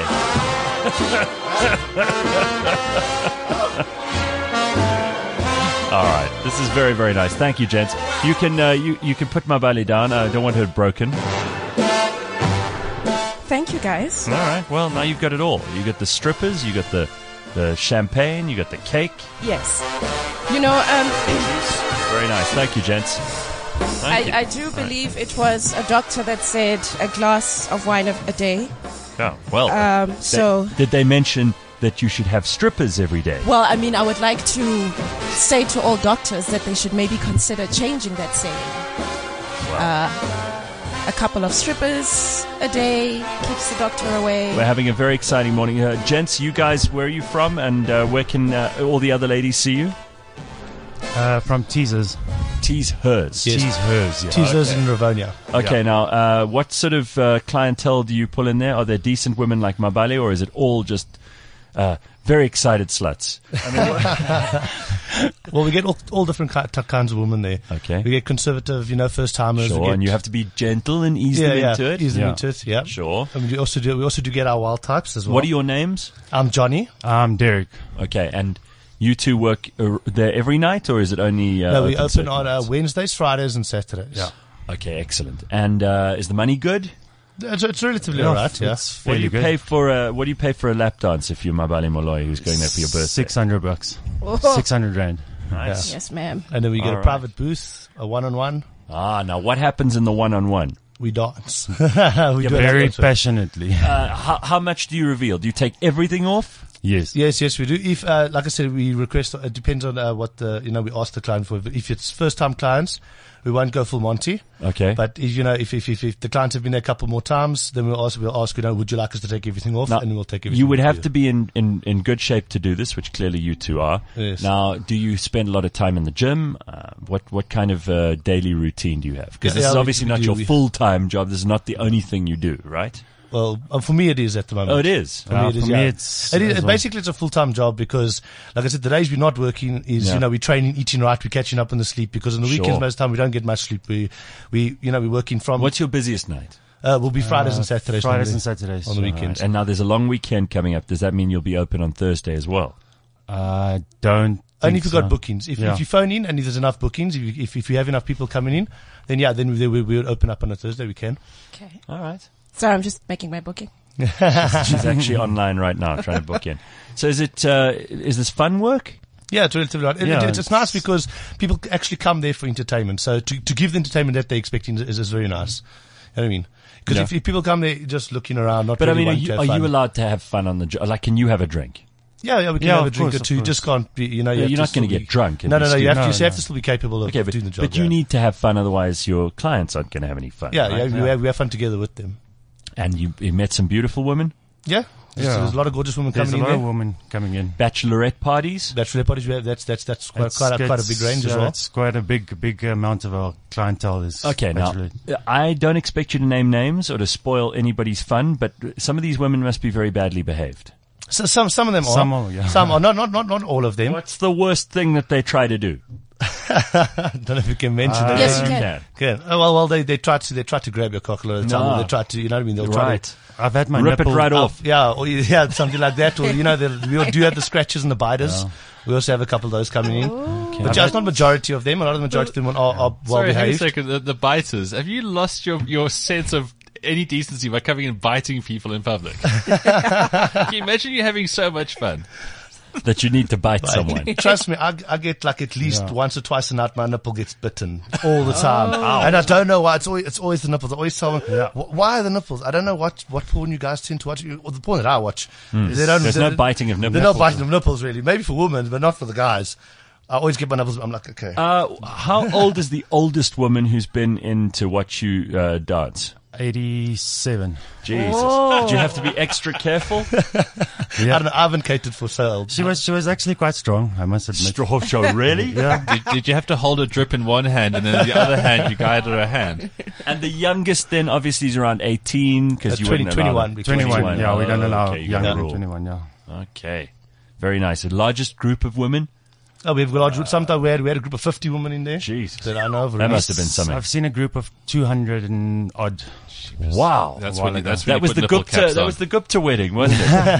All right. This is very, very nice. Thank you, gents. You can uh, you, you can put Mabali down. I don't want her broken. Thank you, guys. All right. Well, now you've got it all. You got the strippers. You got the the champagne. You got the cake. Yes. You know, um, Very nice. Thank you, gents. Thank you. I, I do believe it was a doctor that said a glass of wine a, a day. Oh, well. Um, they- so- did they mention that you should have strippers every day? Well, I mean, I would like to say to all doctors that they should maybe consider changing that saying. Uh, a couple of strippers a day keeps the doctor away. We're having a very exciting morning. Uh, gents, you guys, where are you from, and uh, where can uh, all the other ladies see you? Uh, from Teasers. Tease hers. Yes. Tease hers, yeah. Teasers Okay. in Ravonia. Okay, Yeah. now, uh, what sort of uh, clientele do you pull in there? Are there decent women like Mabale, or is it all just uh, very excited sluts? Well, we get all, all different ki- t- kinds of women there. Okay. We get conservative, you know, first timers. Sure, and you have to be gentle and ease yeah, them yeah, into it. Ease them Yeah. into it. Yeah. Sure. And we also do. We also do get our wild types as well. What are your names? I'm Johnny. I'm Derek. Okay, and you two work uh, there every night, or is it only? Uh, no, we open certain on uh, nights? Wednesdays, Fridays, and Saturdays. Yeah. Okay, excellent. And uh, is the money good? It's, it's relatively Yeah, alright. Yeah. it's What do you fairly good. pay for a What do you pay for a lap dance if you're Mabale Moloi, who's going there for your birthday? Six hundred bucks. Oh. Six hundred rand. Nice. Yes, ma'am. And then we get All a right. private booth, a one-on-one. Ah, now what happens in the one-on-one? We dance. we do Very it. passionately. Uh, how, how much do you reveal? Do you take everything off? Yes. Yes, yes, we do. If, uh, like I said, we request. It depends on uh, what the you know we ask the client for. If it's first-time clients, we won't go full Monty. Okay. But if you know, if if if, if the clients have been there a couple more times, then we'll also we'll ask you know, would you like us to take everything off, Now, and we'll take everything. you would off have for to be in, in, in good shape to do this, which clearly you two are. Yes. Now, do you spend a lot of time in the gym? Uh, what what kind of uh, daily routine do you have? Because Yeah, this yeah, is we- obviously we not do. your We- full-time job. This is not the only thing you do, right? Well, um, for me it is at the moment. Oh, it is? For Uh, me it is. for me yeah. it's It is as it well. basically it's a full time job because, like I said, the days we're not working is Yeah. you know we're training, eating right, we're catching up on the sleep because on the weekends Sure. most of the time we don't get much sleep. We we you know we're working from. What's your busiest night? Uh, will be Fridays Uh, and Saturdays. Fridays normally, and Saturdays. on the All weekends. And now there's a long weekend coming up. Does that mean you'll be open on Thursday as well? I don't. Only think if you've so. got bookings. If, Yeah. if you phone in and if there's enough bookings, if you, if, if you have enough people coming in, then yeah, then we, we, we would open up on a Thursday. We can. Okay. All right. Sorry, I'm just making my booking. She's actually online right now trying to book in. So is it, uh, is this fun work? Yeah, it's relatively right. It- Yeah, it's, it's nice because people actually come there for entertainment. So to, to give the entertainment that they're expecting is, is very nice. You know what I mean? Because Yeah. if, if people come there just looking around, not But really I mean, are wanting you, to have are fun. you allowed to have fun on the job? Like, can you have a drink? Yeah, yeah, we can Yeah, have a of drink course, or of two. You course. just can't be, you know. You Yeah, have you're to not still gonna get be- drunk and No, be no, no. You have, to, stupid. you No, have no. to still be capable of, Okay, of but, doing the job. but you yeah. need to have fun, otherwise your clients aren't going to have any fun. Yeah, right? yeah, we have, we have fun together with them. And you, you met some beautiful women? Yeah, there's, Yeah. there's a lot of gorgeous women There's a coming lot in of there. women coming in. Bachelorette parties? Bachelor parties, we have, that's that's that's quite It's- quite a, quite a it's- big range as yeah, well. It's quite a big, big amount of our clientele is. Okay, now, bachelorette. I don't expect you to name names or to spoil anybody's fun, but some of these women must be very badly behaved. So some some of them are. Some are, yeah. Some are. Not not not not all of them. What's the worst thing that they try to do? I don't know if you can mention Uh, it. Yes, you can. Can. Oh, well, well, they they try to they try to grab your cock a lot of the time. No. Or they try to, you know what I mean? They'll try Right. to I've had my Rip it nipple right off. yeah, or yeah, something like that. Or you know, the, we do have the scratches and the biters. Yeah. We also have a couple of those coming in. Okay. But just not majority of them. A lot of the majority of them are, are well Sorry, hang on a behaved. second. The, the biters. Have you lost your, your sense of any decency by coming and biting people in public? Can you imagine you having so much fun? That you need to bite But someone. Trust me, I, I get like at least Yeah. once or twice a night my nipple gets bitten all the time, and I don't know why. It's always it's always the nipples. I always tell them, Yeah. "Wh- why are the nipples? I don't know what what porn you guys tend to watch. Or the porn that I watch, Hmm. they don't. There's they- no biting of nipples. They're not biting of nipples really. Maybe for women, but not for the guys. I always get my nipples. I'm like, okay. Uh, how old is the oldest woman who's been in to watch you uh, dance? eighty-seven. Jesus. Whoa. Did you have to be extra careful? I don't know. I haven't catered for so old. She was, she was actually quite strong, I must admit. Straw show, really? Yeah. Did, did you have to hold a drip in one hand and then in the other hand you guided her hand? And the youngest then obviously is around eighteen because Uh, you twenty, wouldn't allow twenty-one, them. because twenty-one, yeah, we don't Oh, allow okay, you got a younger rule. than twenty-one, yeah. Okay. Very nice. The largest group of women? Oh, we've got large. Sometimes we had we had a group of fifty women in there. Jesus. That I know of. That must have been something. I've seen a group of two hundred and odd. Wow. That's While when you, ago. that's when That you was put the nipple Gupta. caps That on. was the Gupta wedding, wasn't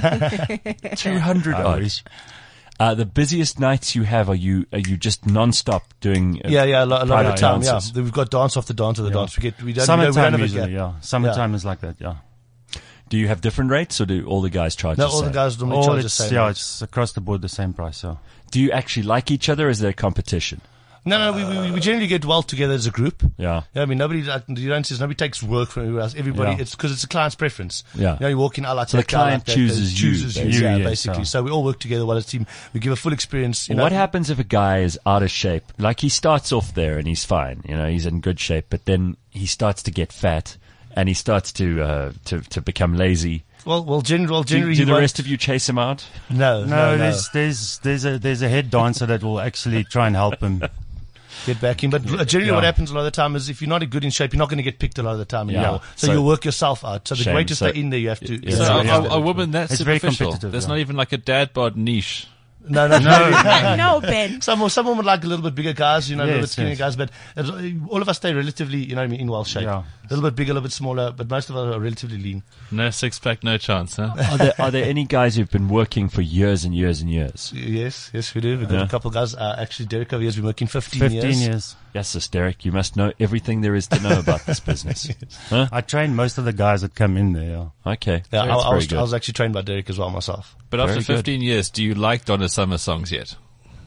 it? Two hundred I odd. wish. Uh, the busiest nights you have are you are you just non-stop doing? Uh, Yeah, yeah, a lot, a lot of private the time. Yeah, dances? We've got dance after dance after Yeah. dance. We get we don't, we don't, we don't Summertime have a usually, gap. yeah. Summertime is like that, yeah. Do you have different rates, or do all the guys charge No, the all the same? guys normally All charge the it's, same. yeah, rate. it's across the board the same price. So. Do you actually like each other, or is there a competition? No, no, we, we we generally get well together as a group. Yeah. Yeah, I mean, nobody, like, you don't see, nobody takes work from everybody else. Everybody, Yeah. it's because it's a client's preference. Yeah. You know, you walk in, I like So that the guy, I client like that, chooses that, you, chooses you, basically. yeah, Yes, basically. yeah. So we all work together well as a team. We give a full experience, you know. What happens if a guy is out of shape? Like he starts off there and he's fine, you know, he's in good shape, but then he starts to get fat and he starts to uh, to to become lazy. Well, well, generally, well, Do, generally, do he the won't- rest of you chase him out? No, no, No, no. there's there's there's a there's a head dancer that will actually try and help him. Get back in. But generally Yeah. what happens a lot of the time is if you're not in good in shape, you're not going to get picked a lot of the time Yeah. anymore. So, So- you'll work yourself out. So the Shame. way to So- stay in there, you have to. Yeah. you So know, a, you have a, to- a woman that's It's very superficial. competitive, There's yeah. not even like a dad bod niche. No, no, No. No, Ben. Some some women like a little bit bigger guys, you know, a little bit Yes, skinnier yes. guys, but it's- all of us stay relatively, you know what I mean, in well shape. Yeah. A little bit bigger, a little bit smaller, but most of us are relatively lean. No six pack, no chance, huh? Are there, are there any guys who've been working for years and years and years? Yes, yes, we do. We've got Yeah. a couple of guys. Uh, actually, Derek over here has been working fifteen, Fifteen years. years. Yes, sis, Derek, you must know everything there is to know about this business. Huh? I train most of the guys that come in there. Yeah. Okay, Yeah, I, that's I, very was, good. I was actually trained by Derek as well myself. But after Very good. fifteen years, do you like Donna Summer songs yet?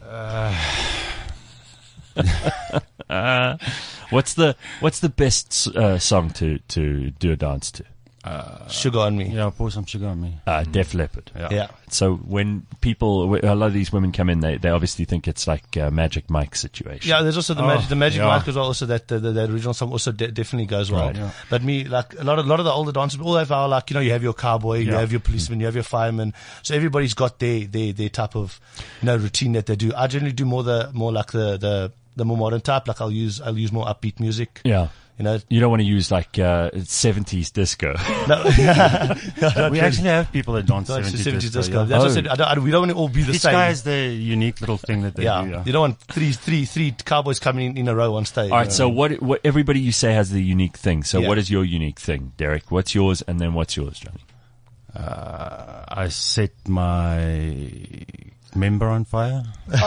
Uh, what's the what's the best uh, song to, to do a dance to? Sugar on me. Yeah, pour some sugar on me. Uh, Def Leppard. Yeah. Yeah. So when people, a lot of these women come in, they, they obviously think it's like a Magic Mike situation. Yeah, there's also the Oh, magic, the magic yeah. mic as well. Also, that the, the, the original song also de- definitely goes well. Right. Yeah. But me, like a lot of a lot of the older dancers, all have our like you know you have your cowboy, you Yeah. have your policeman, you have your fireman. So everybody's got their their their type of you know routine that they do. I generally do more the more like the the the more modern type. Like I'll use I'll use more upbeat music. Yeah. You know. You don't want to use like uh, seventies disco. No, We actually have people that dance Dance to seventies seventies disco. disco. yeah. That's what I Oh. said. I don't, I don't, we don't want to all be the Each same. guy has their unique little thing that they yeah. do. Yeah. You don't want three three three cowboys coming in, in a row on stage. All right. you know So what I mean? what what everybody you say has the unique thing. So Yeah. what is your unique thing, Derek? What's yours, and then what's yours, Johnny? Uh, I set my member on fire.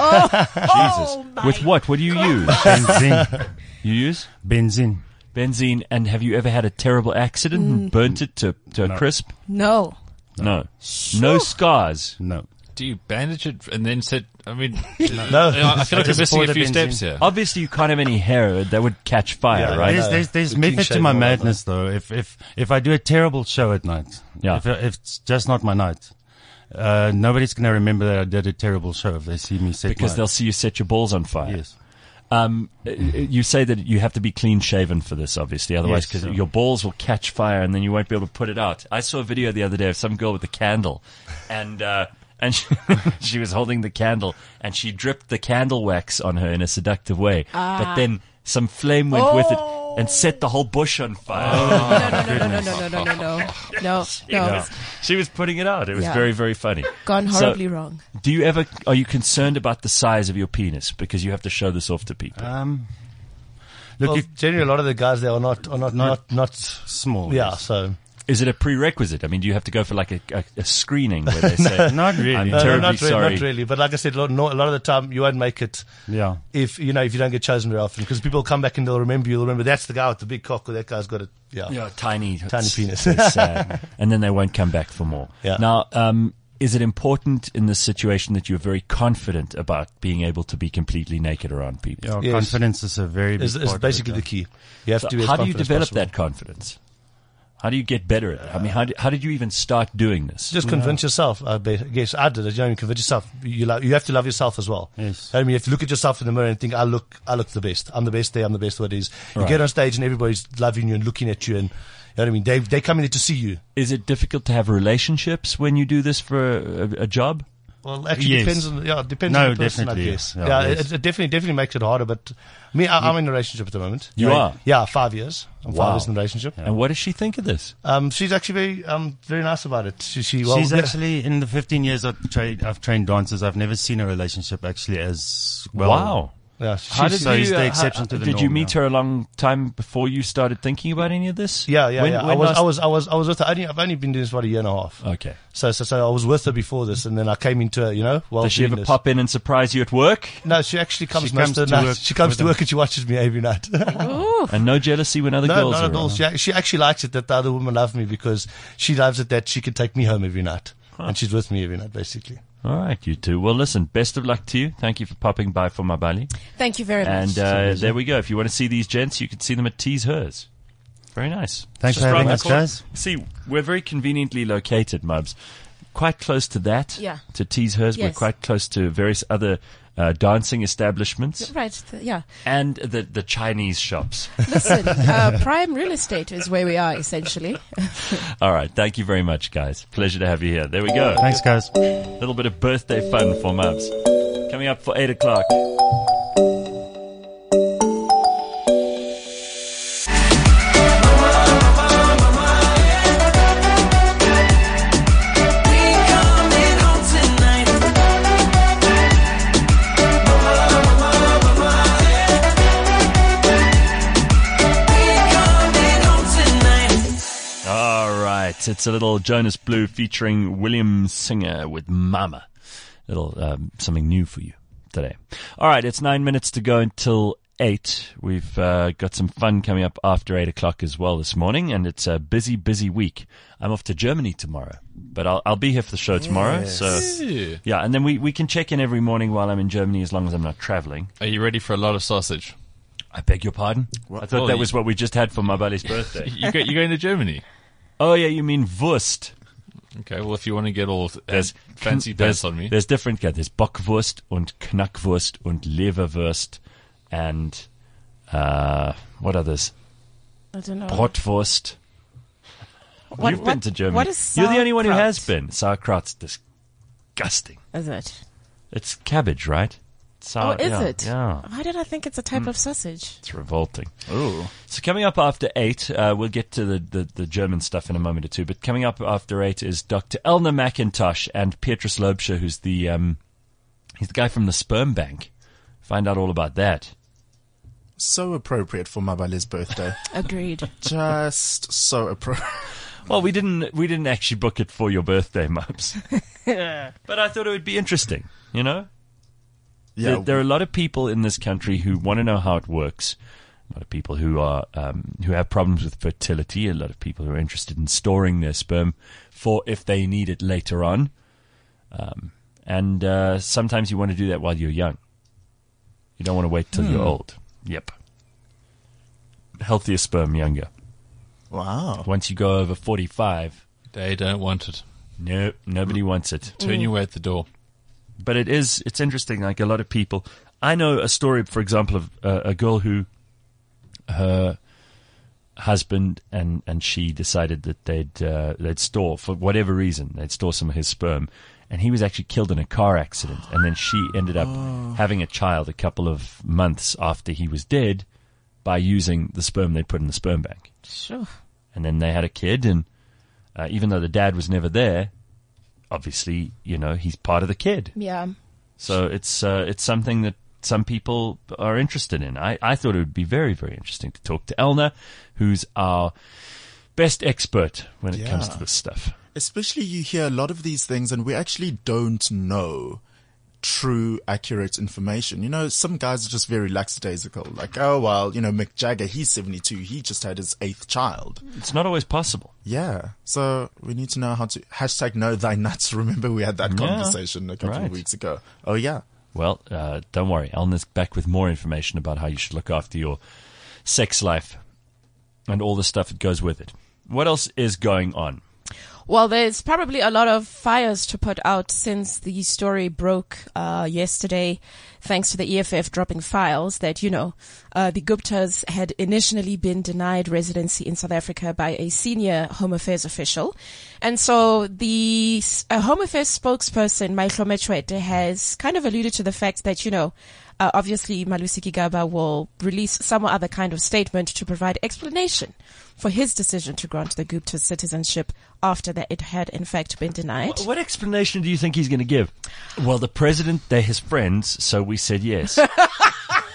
Jesus. With what? What do you use? Benzene. You use Benzene. benzene. And have you ever had a terrible accident and burnt it to, to a No. crisp? No. No. No scars. No. Do you bandage it and then set? I mean, No. I feel like I'm just missing pour a the few benzene. steps here. Obviously, you can't have any hair that would catch fire, Yeah, right? There's, know. there's, there's The method cliche to my and all that, madness, though. If if if I do a terrible show at night, Yeah. if, if it's just not my night, uh, nobody's going to remember that I did a terrible show if they see me set Because my, they'll see you set your balls on fire. Yes. Um, uh, you say that you have to be clean shaven for this, obviously, otherwise, Yes, because sure. your balls will catch fire and then you won't be able to put it out. I saw a video the other day of some girl with a candle, and uh, and she, she was holding the candle, and she dripped the candle wax on her in a seductive way, but then some flame went with it and set the whole bush on fire. No, no, no, no, no, no, no, no, no, no, She no. was- She was putting it out. It was Yeah. very, very funny. Gone So, horribly wrong. Do you ever, are you concerned about the size of your penis? Because you have to show this off to people. Um, look, Well, if generally, a lot of the guys there are not are not not Not not, small. Yeah, yes. so Is it a prerequisite? I mean, do you have to go for like a, a, a screening where they say, Not really. I'm No, no, no, terribly not really, sorry. not really. But like I said, a lot, no, a lot of the time you won't make it Yeah. if you know if you don't get chosen very often because people come back and they'll remember you. They'll remember that's the guy with the big cock or that guy's got a yeah. Yeah, tiny, Tiny it's- penis. it's sad. And then they won't come back for more. Yeah. Now, um, is it important in this situation that you're very confident about being able to be completely naked around people? Yeah, Yes. confidence is a very big Is, is part of basically it, the key. You have So to be as how do you confident as develop possible. that confidence? How do you get better at it? I mean, how, do, how did you even start doing this? Just convince yourself. I be- guess I did it. You know, you convince yourself. You lo- you have to love yourself as well. Yes. I mean, you have to look at yourself in the mirror and think, I look, I look the best. I'm the best there. I'm the best what it is. You Right. get on stage and everybody's loving you and looking at you and, you know what I mean? They, they come in there to see you. Is it difficult to have relationships when you do this for a, a job? Well, actually Yes. depends on, yeah, it depends No, on the person, definitely, I guess. yeah. Yeah, Yeah, it, yes. it definitely, definitely makes it harder, but me, I, I'm in a relationship at the moment. You Yeah. are? Yeah, five years. I'm Wow. five years in a relationship. And what does she think of this? Um, she's actually very, um, very nice about it. She, she, well, She's the- actually in the fifteen years I've trained, I've trained dancers. I've never seen a relationship actually as well. Wow. Yeah, How she's- did So you, he's the uh, exception how- to the Did you norm meet now. her a long time before you started thinking about any of this? Yeah, yeah, When- yeah. I when was, last- I was, I was, I was with her. Only, I've only been doing this for about a year and a half. Okay. So, so, so I was with her before this, and then I came into her, you know, while Does she doing ever this. pop in and surprise you at work? No, she actually comes She most comes of the to night. work She comes with to them. work and she watches me every night. And no jealousy when other no, girls not are at all. around? She, ac- she actually likes it that the other women love me because she loves it that she can take me home every night. And she's with me every night, basically. All right, you two. Well, listen, best of luck to you. Thank you for popping by for Mabali. Thank you very much. And uh, there we go. If you want to see these gents, you can see them at Tees Hers. Very nice. Thanks Just for having round the us, corner. guys. See, we're very conveniently located, Mubs. Quite close to that. Yeah. To Tees Hers. We're Yes. quite close to various other uh, dancing establishments. Right, th- yeah. And the, the Chinese shops. Listen, uh, prime real estate is where we are, essentially. All right. Thank you very much, guys. Pleasure to have you here. There we go. Thanks, guys. A little bit of birthday fun for Mubs. Coming up for eight o'clock. All right, it's a little Jonas Blue featuring William Singer with Mama. Little um, something new for you today. All right, it's nine minutes to go until eight. We've uh, got some fun coming up after eight o'clock as well this morning, and it's a busy, busy week. I'm off to Germany tomorrow, but I'll I'll be here for the show tomorrow. Yes. So Yeah. yeah, and then we we can check in every morning while I'm in Germany as long as I'm not traveling. Are you ready for a lot of sausage? I beg your pardon. I thought Well, that you- was what we just had for Mabali's birthday. You go, you're going to Germany? Oh yeah, you mean Wurst? Okay, well, if you want to get all uh, There's fancy there's, pants on me. There's different. Yeah, there's Bockwurst und Knackwurst und Leberwurst and uh, what others? I don't know. Bratwurst. What- You've been what- to Germany. what is You're the only one who sauerkraut? has been. Sauerkraut's disgusting. Is it? It's cabbage, right? Sour, oh, is yeah, it? Yeah. Why did I think it's a type of sausage? It's revolting. Oh. So coming up after eight, uh, we'll get to the, the, the German stuff in a moment or two, but coming up after eight is Doctor Elna McIntosh and Petrus Loebscher, who's the, um, he's the guy from the sperm bank. Find out all about that. So appropriate for Mabali's birthday. Agreed. Just so appropriate. Well, we didn't, we didn't actually book it for your birthday, Mubs. But I thought it would be interesting, you know? Yeah. There, there are a lot of people in this country who want to know how it works. A lot of people who are um, who have problems with fertility. A lot of people who are interested in storing their sperm for if they need it later on. Um, and uh, sometimes you want to do that while you're young. You don't want to wait till you're Hmm. old. Yep. Healthier sperm, younger. Wow. Once you go over forty-five, they don't want it. No, nobody wants it. Turn you away at the door. But it is, it's interesting, like a lot of people. I know a story, for example, of uh, a girl who, her husband and, and she decided that they'd, uh, they'd store, for whatever reason, they'd store some of his sperm. And he was actually killed in a car accident. And then she ended up Oh. having a child a couple of months after he was dead by using the sperm they put in the sperm bank. Sure. And then they had a kid, and uh, even though the dad was never there, obviously, you know, he's part of the kid. Yeah. So it's uh, it's something that some people are interested in. I, I thought it would be very, very interesting to talk to Elna, who's our best expert when it comes Yeah. to this stuff. Especially you hear a lot of these things and we actually don't know true, accurate information. You know, some guys are just very lackadaisical. Like, oh, well, you know, Mick Jagger, he's seventy-two. He just had his eighth child. It's not always possible. Yeah. So we need to know how to hashtag know thy nuts. Remember we had that Yeah. conversation a couple Right. of weeks ago. Oh, yeah. Well, uh, don't worry. Elna's back with more information about how you should look after your sex life and all the stuff that goes with it. What else is going on? Well, there's probably a lot of fires to put out since the story broke uh, yesterday, thanks to the E F F dropping files that, you know, uh, the Guptas had initially been denied residency in South Africa by a senior Home Affairs official. And so the uh, Home Affairs spokesperson, Maihlo Mechwete, has kind of alluded to the fact that, you know, uh, obviously Malusi Gigaba will release some other kind of statement to provide explanation for his decision to grant the Gupta citizenship after that it had in fact been denied. What explanation do you think he's going to give? Well, the president, they're his friends, so we said yes.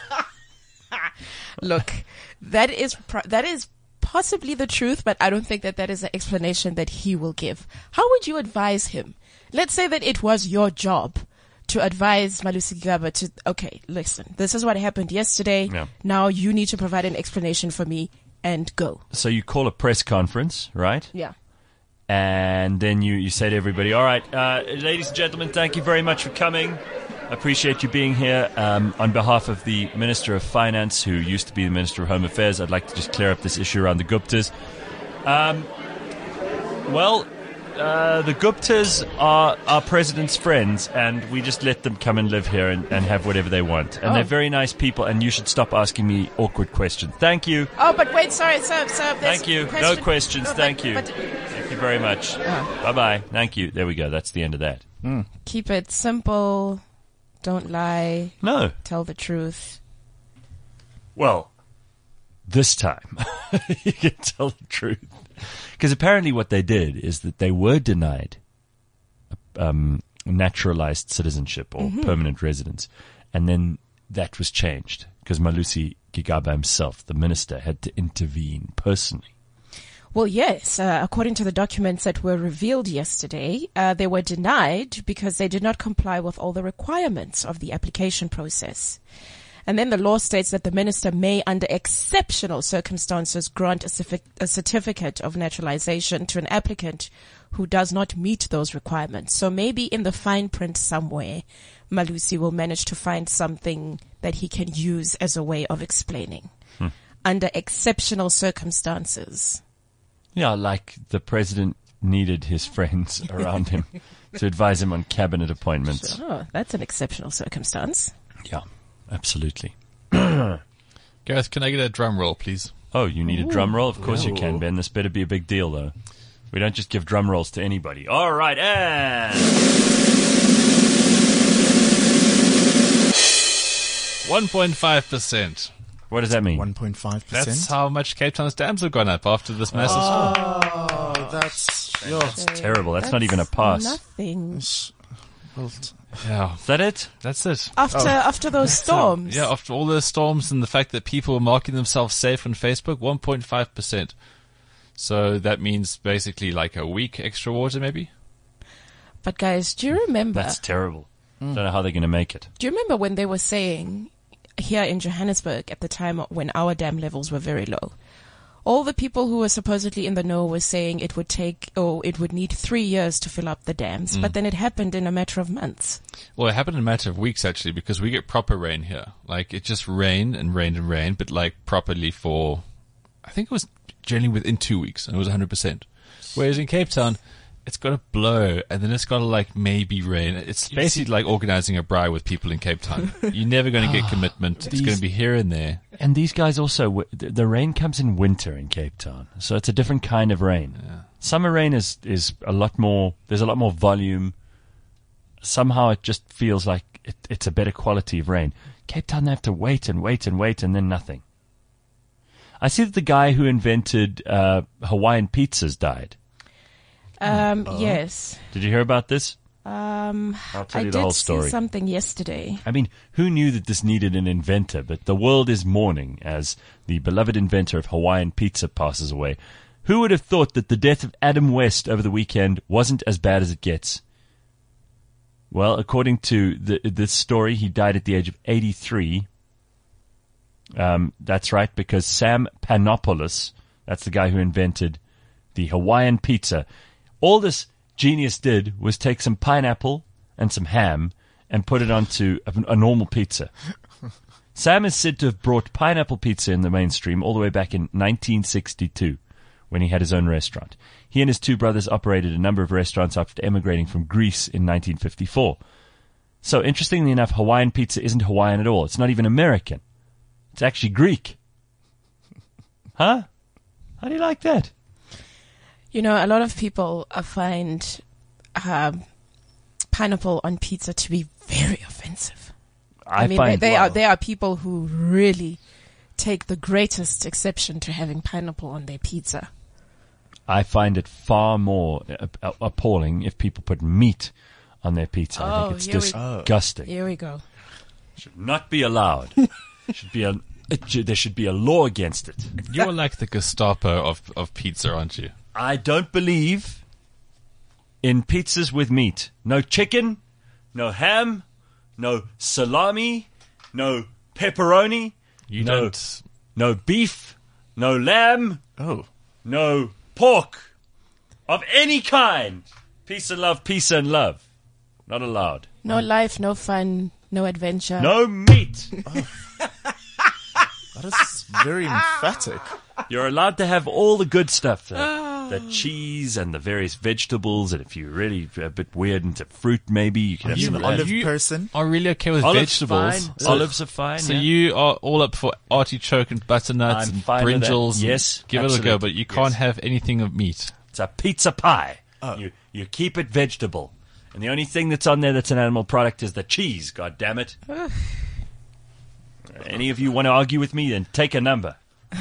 Look, that is pro- that is possibly the truth, but I don't think that that is an explanation that he will give. How would you advise him? Let's say that it was your job to advise Malusi Gigaba to, okay, listen, this is what happened yesterday. Yeah. Now you need to provide an explanation for me and go. So you call a press conference, right? Yeah. And then you, you say to everybody, all right, uh, ladies and gentlemen, thank you very much for coming. I appreciate you being here. Um, on behalf of the Minister of Finance, who used to be the Minister of Home Affairs, I'd like to just clear up this issue around the Guptas. Um, well, uh, the Guptas are our president's friends, and we just let them come and live here and, and have whatever they want. And Oh. they're very nice people, and you should stop asking me awkward questions. Thank you. Oh, but wait, sorry, sir, sir. there's Thank you. question- No questions. No, but- Thank you. but Thank you very much. Oh. Bye-bye. Thank you. There we go. That's the end of that. keep it simple. Don't lie. No. Tell the truth. Well, this time you can tell the truth. Because apparently what they did is that they were denied um, naturalized citizenship or Mhm. permanent residence. And then that was changed because Malusi Gigaba himself, the minister, had to intervene personally. Well, yes. Uh, according to the documents that were revealed yesterday, uh, they were denied because they did not comply with all the requirements of the application process. And then the law states that the minister may, under exceptional circumstances, grant a, certific- a certificate of naturalization to an applicant who does not meet those requirements. So maybe in the fine print somewhere, Malusi will manage to find something that he can use as a way of explaining. Hmm. Under exceptional circumstances. Yeah, like the president needed his friends around him to advise him on cabinet appointments. Oh, that's an exceptional circumstance. Yeah, absolutely. Gareth, can I get a drum roll, please? Oh, you need a drum roll? Of course you Yeah. can, Ben. This better be a big deal, though. We don't just give drum rolls to anybody. All right, and... one point five percent. What does that mean? one point five percent. That's how much Cape Town's dams have gone up after this massive storm. Oh, that's, That's terrible. That's, not even a pass. Nothing. Yeah. Is that it? That's it. After after those storms. Yeah, after all those storms and the fact that people were marking themselves safe on Facebook, one point five percent. So that means basically like a week extra water, maybe? But guys, do you remember? That's terrible. Don't know how they're going to make it. Do you remember when they were saying here in Johannesburg at the time when our dam levels were very low? All the people who were supposedly in the know were saying it would take, or it would need three years to fill up the dams, Mm. but then it happened in a matter of months. Well, it happened in a matter of weeks, actually, because we get proper rain here. Like, it just rained and rained and rained, but like properly for, I think it was generally within two weeks, and it was one hundred percent. Whereas in Cape Town, it's got to blow, and then it's got to like maybe rain. It's basically like organizing a braai with people in Cape Town. You're never going to get commitment. It's These- going to be here and there. And these guys also, w- the the rain comes in winter in Cape Town. So it's a different kind of rain. Summer rain is, is a lot more, there's a lot more volume. Somehow it just feels like it, it's a better quality of rain. Cape Town, they have to wait and wait and wait and then nothing. I see that the guy who invented uh, Hawaiian pizzas died. Um, Oh. yes. Did you hear about this? Um, I'll tell I you the did whole see story. something yesterday. I mean, who knew that this needed an inventor? But the world is mourning as the beloved inventor of Hawaiian pizza passes away. Who would have thought that the death of Adam West over the weekend wasn't as bad as it gets? Well, according to the, this story, he died at the age of eighty-three. Um, that's right, because Sam Panopoulos, that's the guy who invented the Hawaiian pizza. All this genius did was take some pineapple and some ham and put it onto a, a normal pizza. Sam is said to have brought pineapple pizza in the mainstream all the way back in nineteen sixty-two when he had his own restaurant. He and his two brothers operated a number of restaurants after emigrating from Greece in nineteen fifty-four. So, interestingly enough, Hawaiian pizza isn't Hawaiian at all. It's not even American. It's actually Greek. Huh? How do you like that? You know, a lot of people uh, find um, pineapple on pizza to be very offensive. I mean, find- they, they wow. are there are people who really take the greatest exception to having pineapple on their pizza. I find it far more uh, uh, appalling if people put meat on their pizza. I Oh, think it's here we- disgusting. Here we go. Should not be allowed. Should be a, it, should- there should be a law against it. You're like the Gestapo of, of pizza, aren't you? I don't believe in pizzas with meat. No chicken, no ham, no salami, no pepperoni, You no, don't. no beef, no lamb, Oh. no pork of any kind. Peace and love, peace and love. Not allowed. No life, no fun, no adventure. No meat. That is very emphatic. You're allowed to have all the good stuff, the, the cheese and the various vegetables, and if you're really a bit weird into fruit, maybe you can Are have you some an of that. olive You- person? Are really okay with Olives vegetables? fine. Olives are fine, So yeah. you are all up for artichoke and butternuts I'm and fine with that. brinjals. and Yes, give it a go, absolute. but you can't Yes. have anything of meat. It's a pizza pie. Oh. You you keep it vegetable, and the only thing that's on there that's an animal product is the cheese. God damn it! Any of you want to argue with me? Then take a number.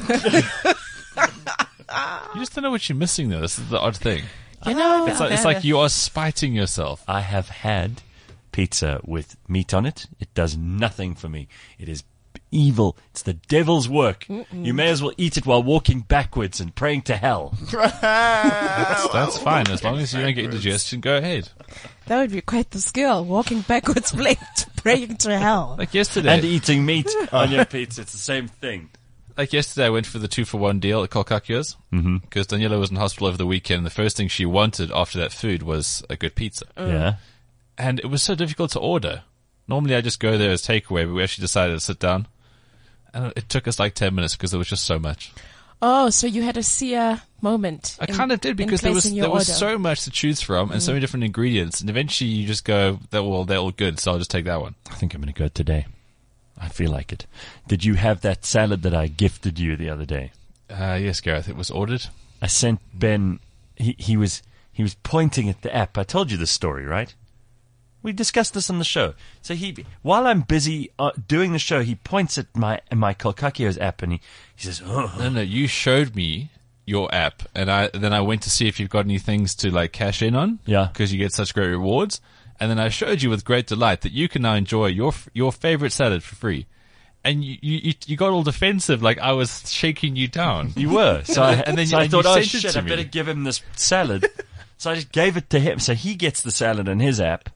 You just don't know what you're missing, though. This is the odd thing. You know, It's like, it's like you are spiting yourself. I have had pizza with meat on it. It does nothing for me. It is evil. It's the devil's work. You may as well eat it while walking backwards and praying to hell. That's, that's fine. As long as you don't get indigestion, go ahead. that would be quite the skill. Walking backwards, playing, praying to hell. Like yesterday. And eating meat on your pizza. It's the same thing. Like yesterday, I went for the two for one deal at Kolkakia's because Daniela was in hospital over the weekend. And the first thing she wanted after that food was a good pizza. Yeah. And it was so difficult to order. Normally, I just go there as takeaway, but we actually decided to sit down. And it took us like ten minutes because there was just so much. Oh, so you had a seer moment. I in- kind of did in because there was placing your there was order. so much to choose from and so many different ingredients. And eventually, you just go, "That well, they're all good, so I'll just take that one." I think I'm going to go today. I feel like it. Did you have that salad that I gifted you the other day? Uh, yes, Gareth, it was ordered. I sent Ben. He he was he was pointing at the app. I told you this story, right? We discussed this on the show. So he, while I'm busy uh, doing the show, he points at my my Kolkakios app and he, he says, "Oh, No, no, you showed me your app, and I then I went to see if you've got any things to like cash in on. Yeah. because you get such great rewards. And then I showed you with great delight that you can now enjoy your your favorite salad for free. And you you, you got all defensive, like I was shaking you down. you were." So I, and then so you, I thought, you "Oh sent it shit, to I me. better give him this salad." So I just gave it to him. So he gets the salad on his app.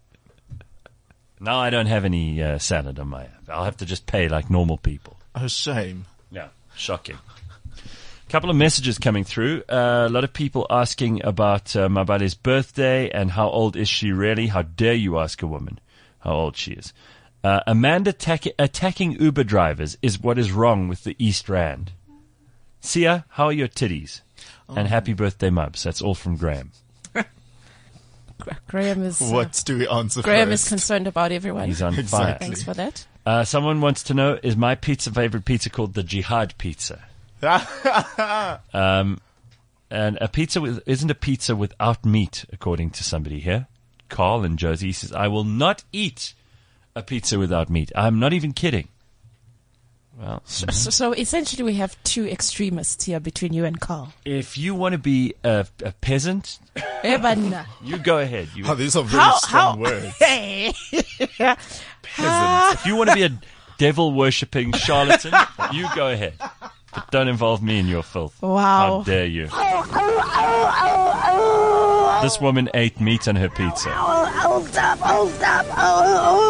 Now I don't have any uh, salad on my app. I'll have to just pay like normal people. Oh, shame. Yeah, shocking. Couple of messages coming through. Uh, a lot of people asking about uh, Mabale's birthday and how old is she really? How dare you ask a woman how old she is? Uh, Amanda tack- attacking Uber drivers is what is wrong with the East Rand. Sia, how are your titties? And happy birthday, Mubs. That's all from Graham. Graham is. Uh, What do we answer Graham first? is concerned about everyone. He's on Exactly. fire. Thanks for that. Uh, someone wants to know, is my pizza favorite pizza called the Jihad pizza? Um, and a pizza with, isn't a pizza without meat, according to somebody here. Carl and Josie he says, I will not eat a pizza without meat. I'm not even kidding. Well, So, so essentially, we have two extremists here between you and Carl. if you want to be a, a peasant, Eh, but nah. you go ahead. You, Oh, these are very How- strong how- words. Hey. Peasant. if you want to be a devil worshipping charlatan, you go ahead. But don't involve me in your filth. Wow. How dare you? This woman ate meat on her pizza. Oh, stop, oh, stop, oh,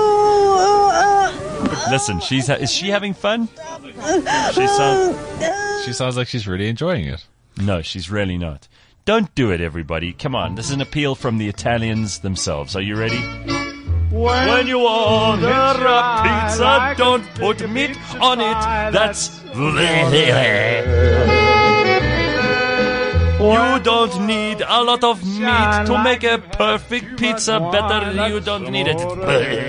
oh, Listen, she's ha- is she having fun? She sounds She sounds like she's really enjoying it. no, she's really not. Don't do it, everybody. Come on, this is an appeal from the Italians themselves. Are you ready? When you order a pizza, don't put meat on it. That's you don't need a lot of meat to make a perfect pizza better. You don't need it. That's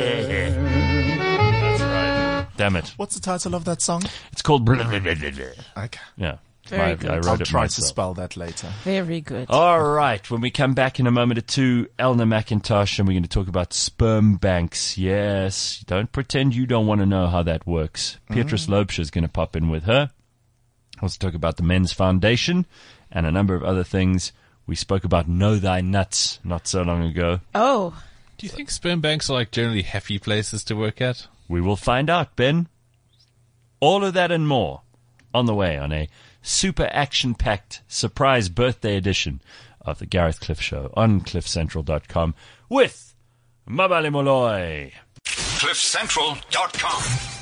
right. Damn it. What's the title of that song? It's called. Okay. Yeah. Very I, good. I wrote I'll it try to myself. spell that later. Very good. All right. When we come back in a moment or two, Elna McIntosh, and we're going to talk about sperm banks. Yes. Don't pretend you don't want to know how that works. Beatrice Lobsha is going to pop in with her. Let's talk about the Men's Foundation and a number of other things. We spoke about Know Thy Nuts not so long ago. Oh, Do you think sperm banks are like generally hefty places to work at? We will find out, Ben. All of that and more on the way on a super action-packed surprise birthday edition of the Gareth Cliff Show on cliff central dot com with Mabali Molloy. cliff central dot com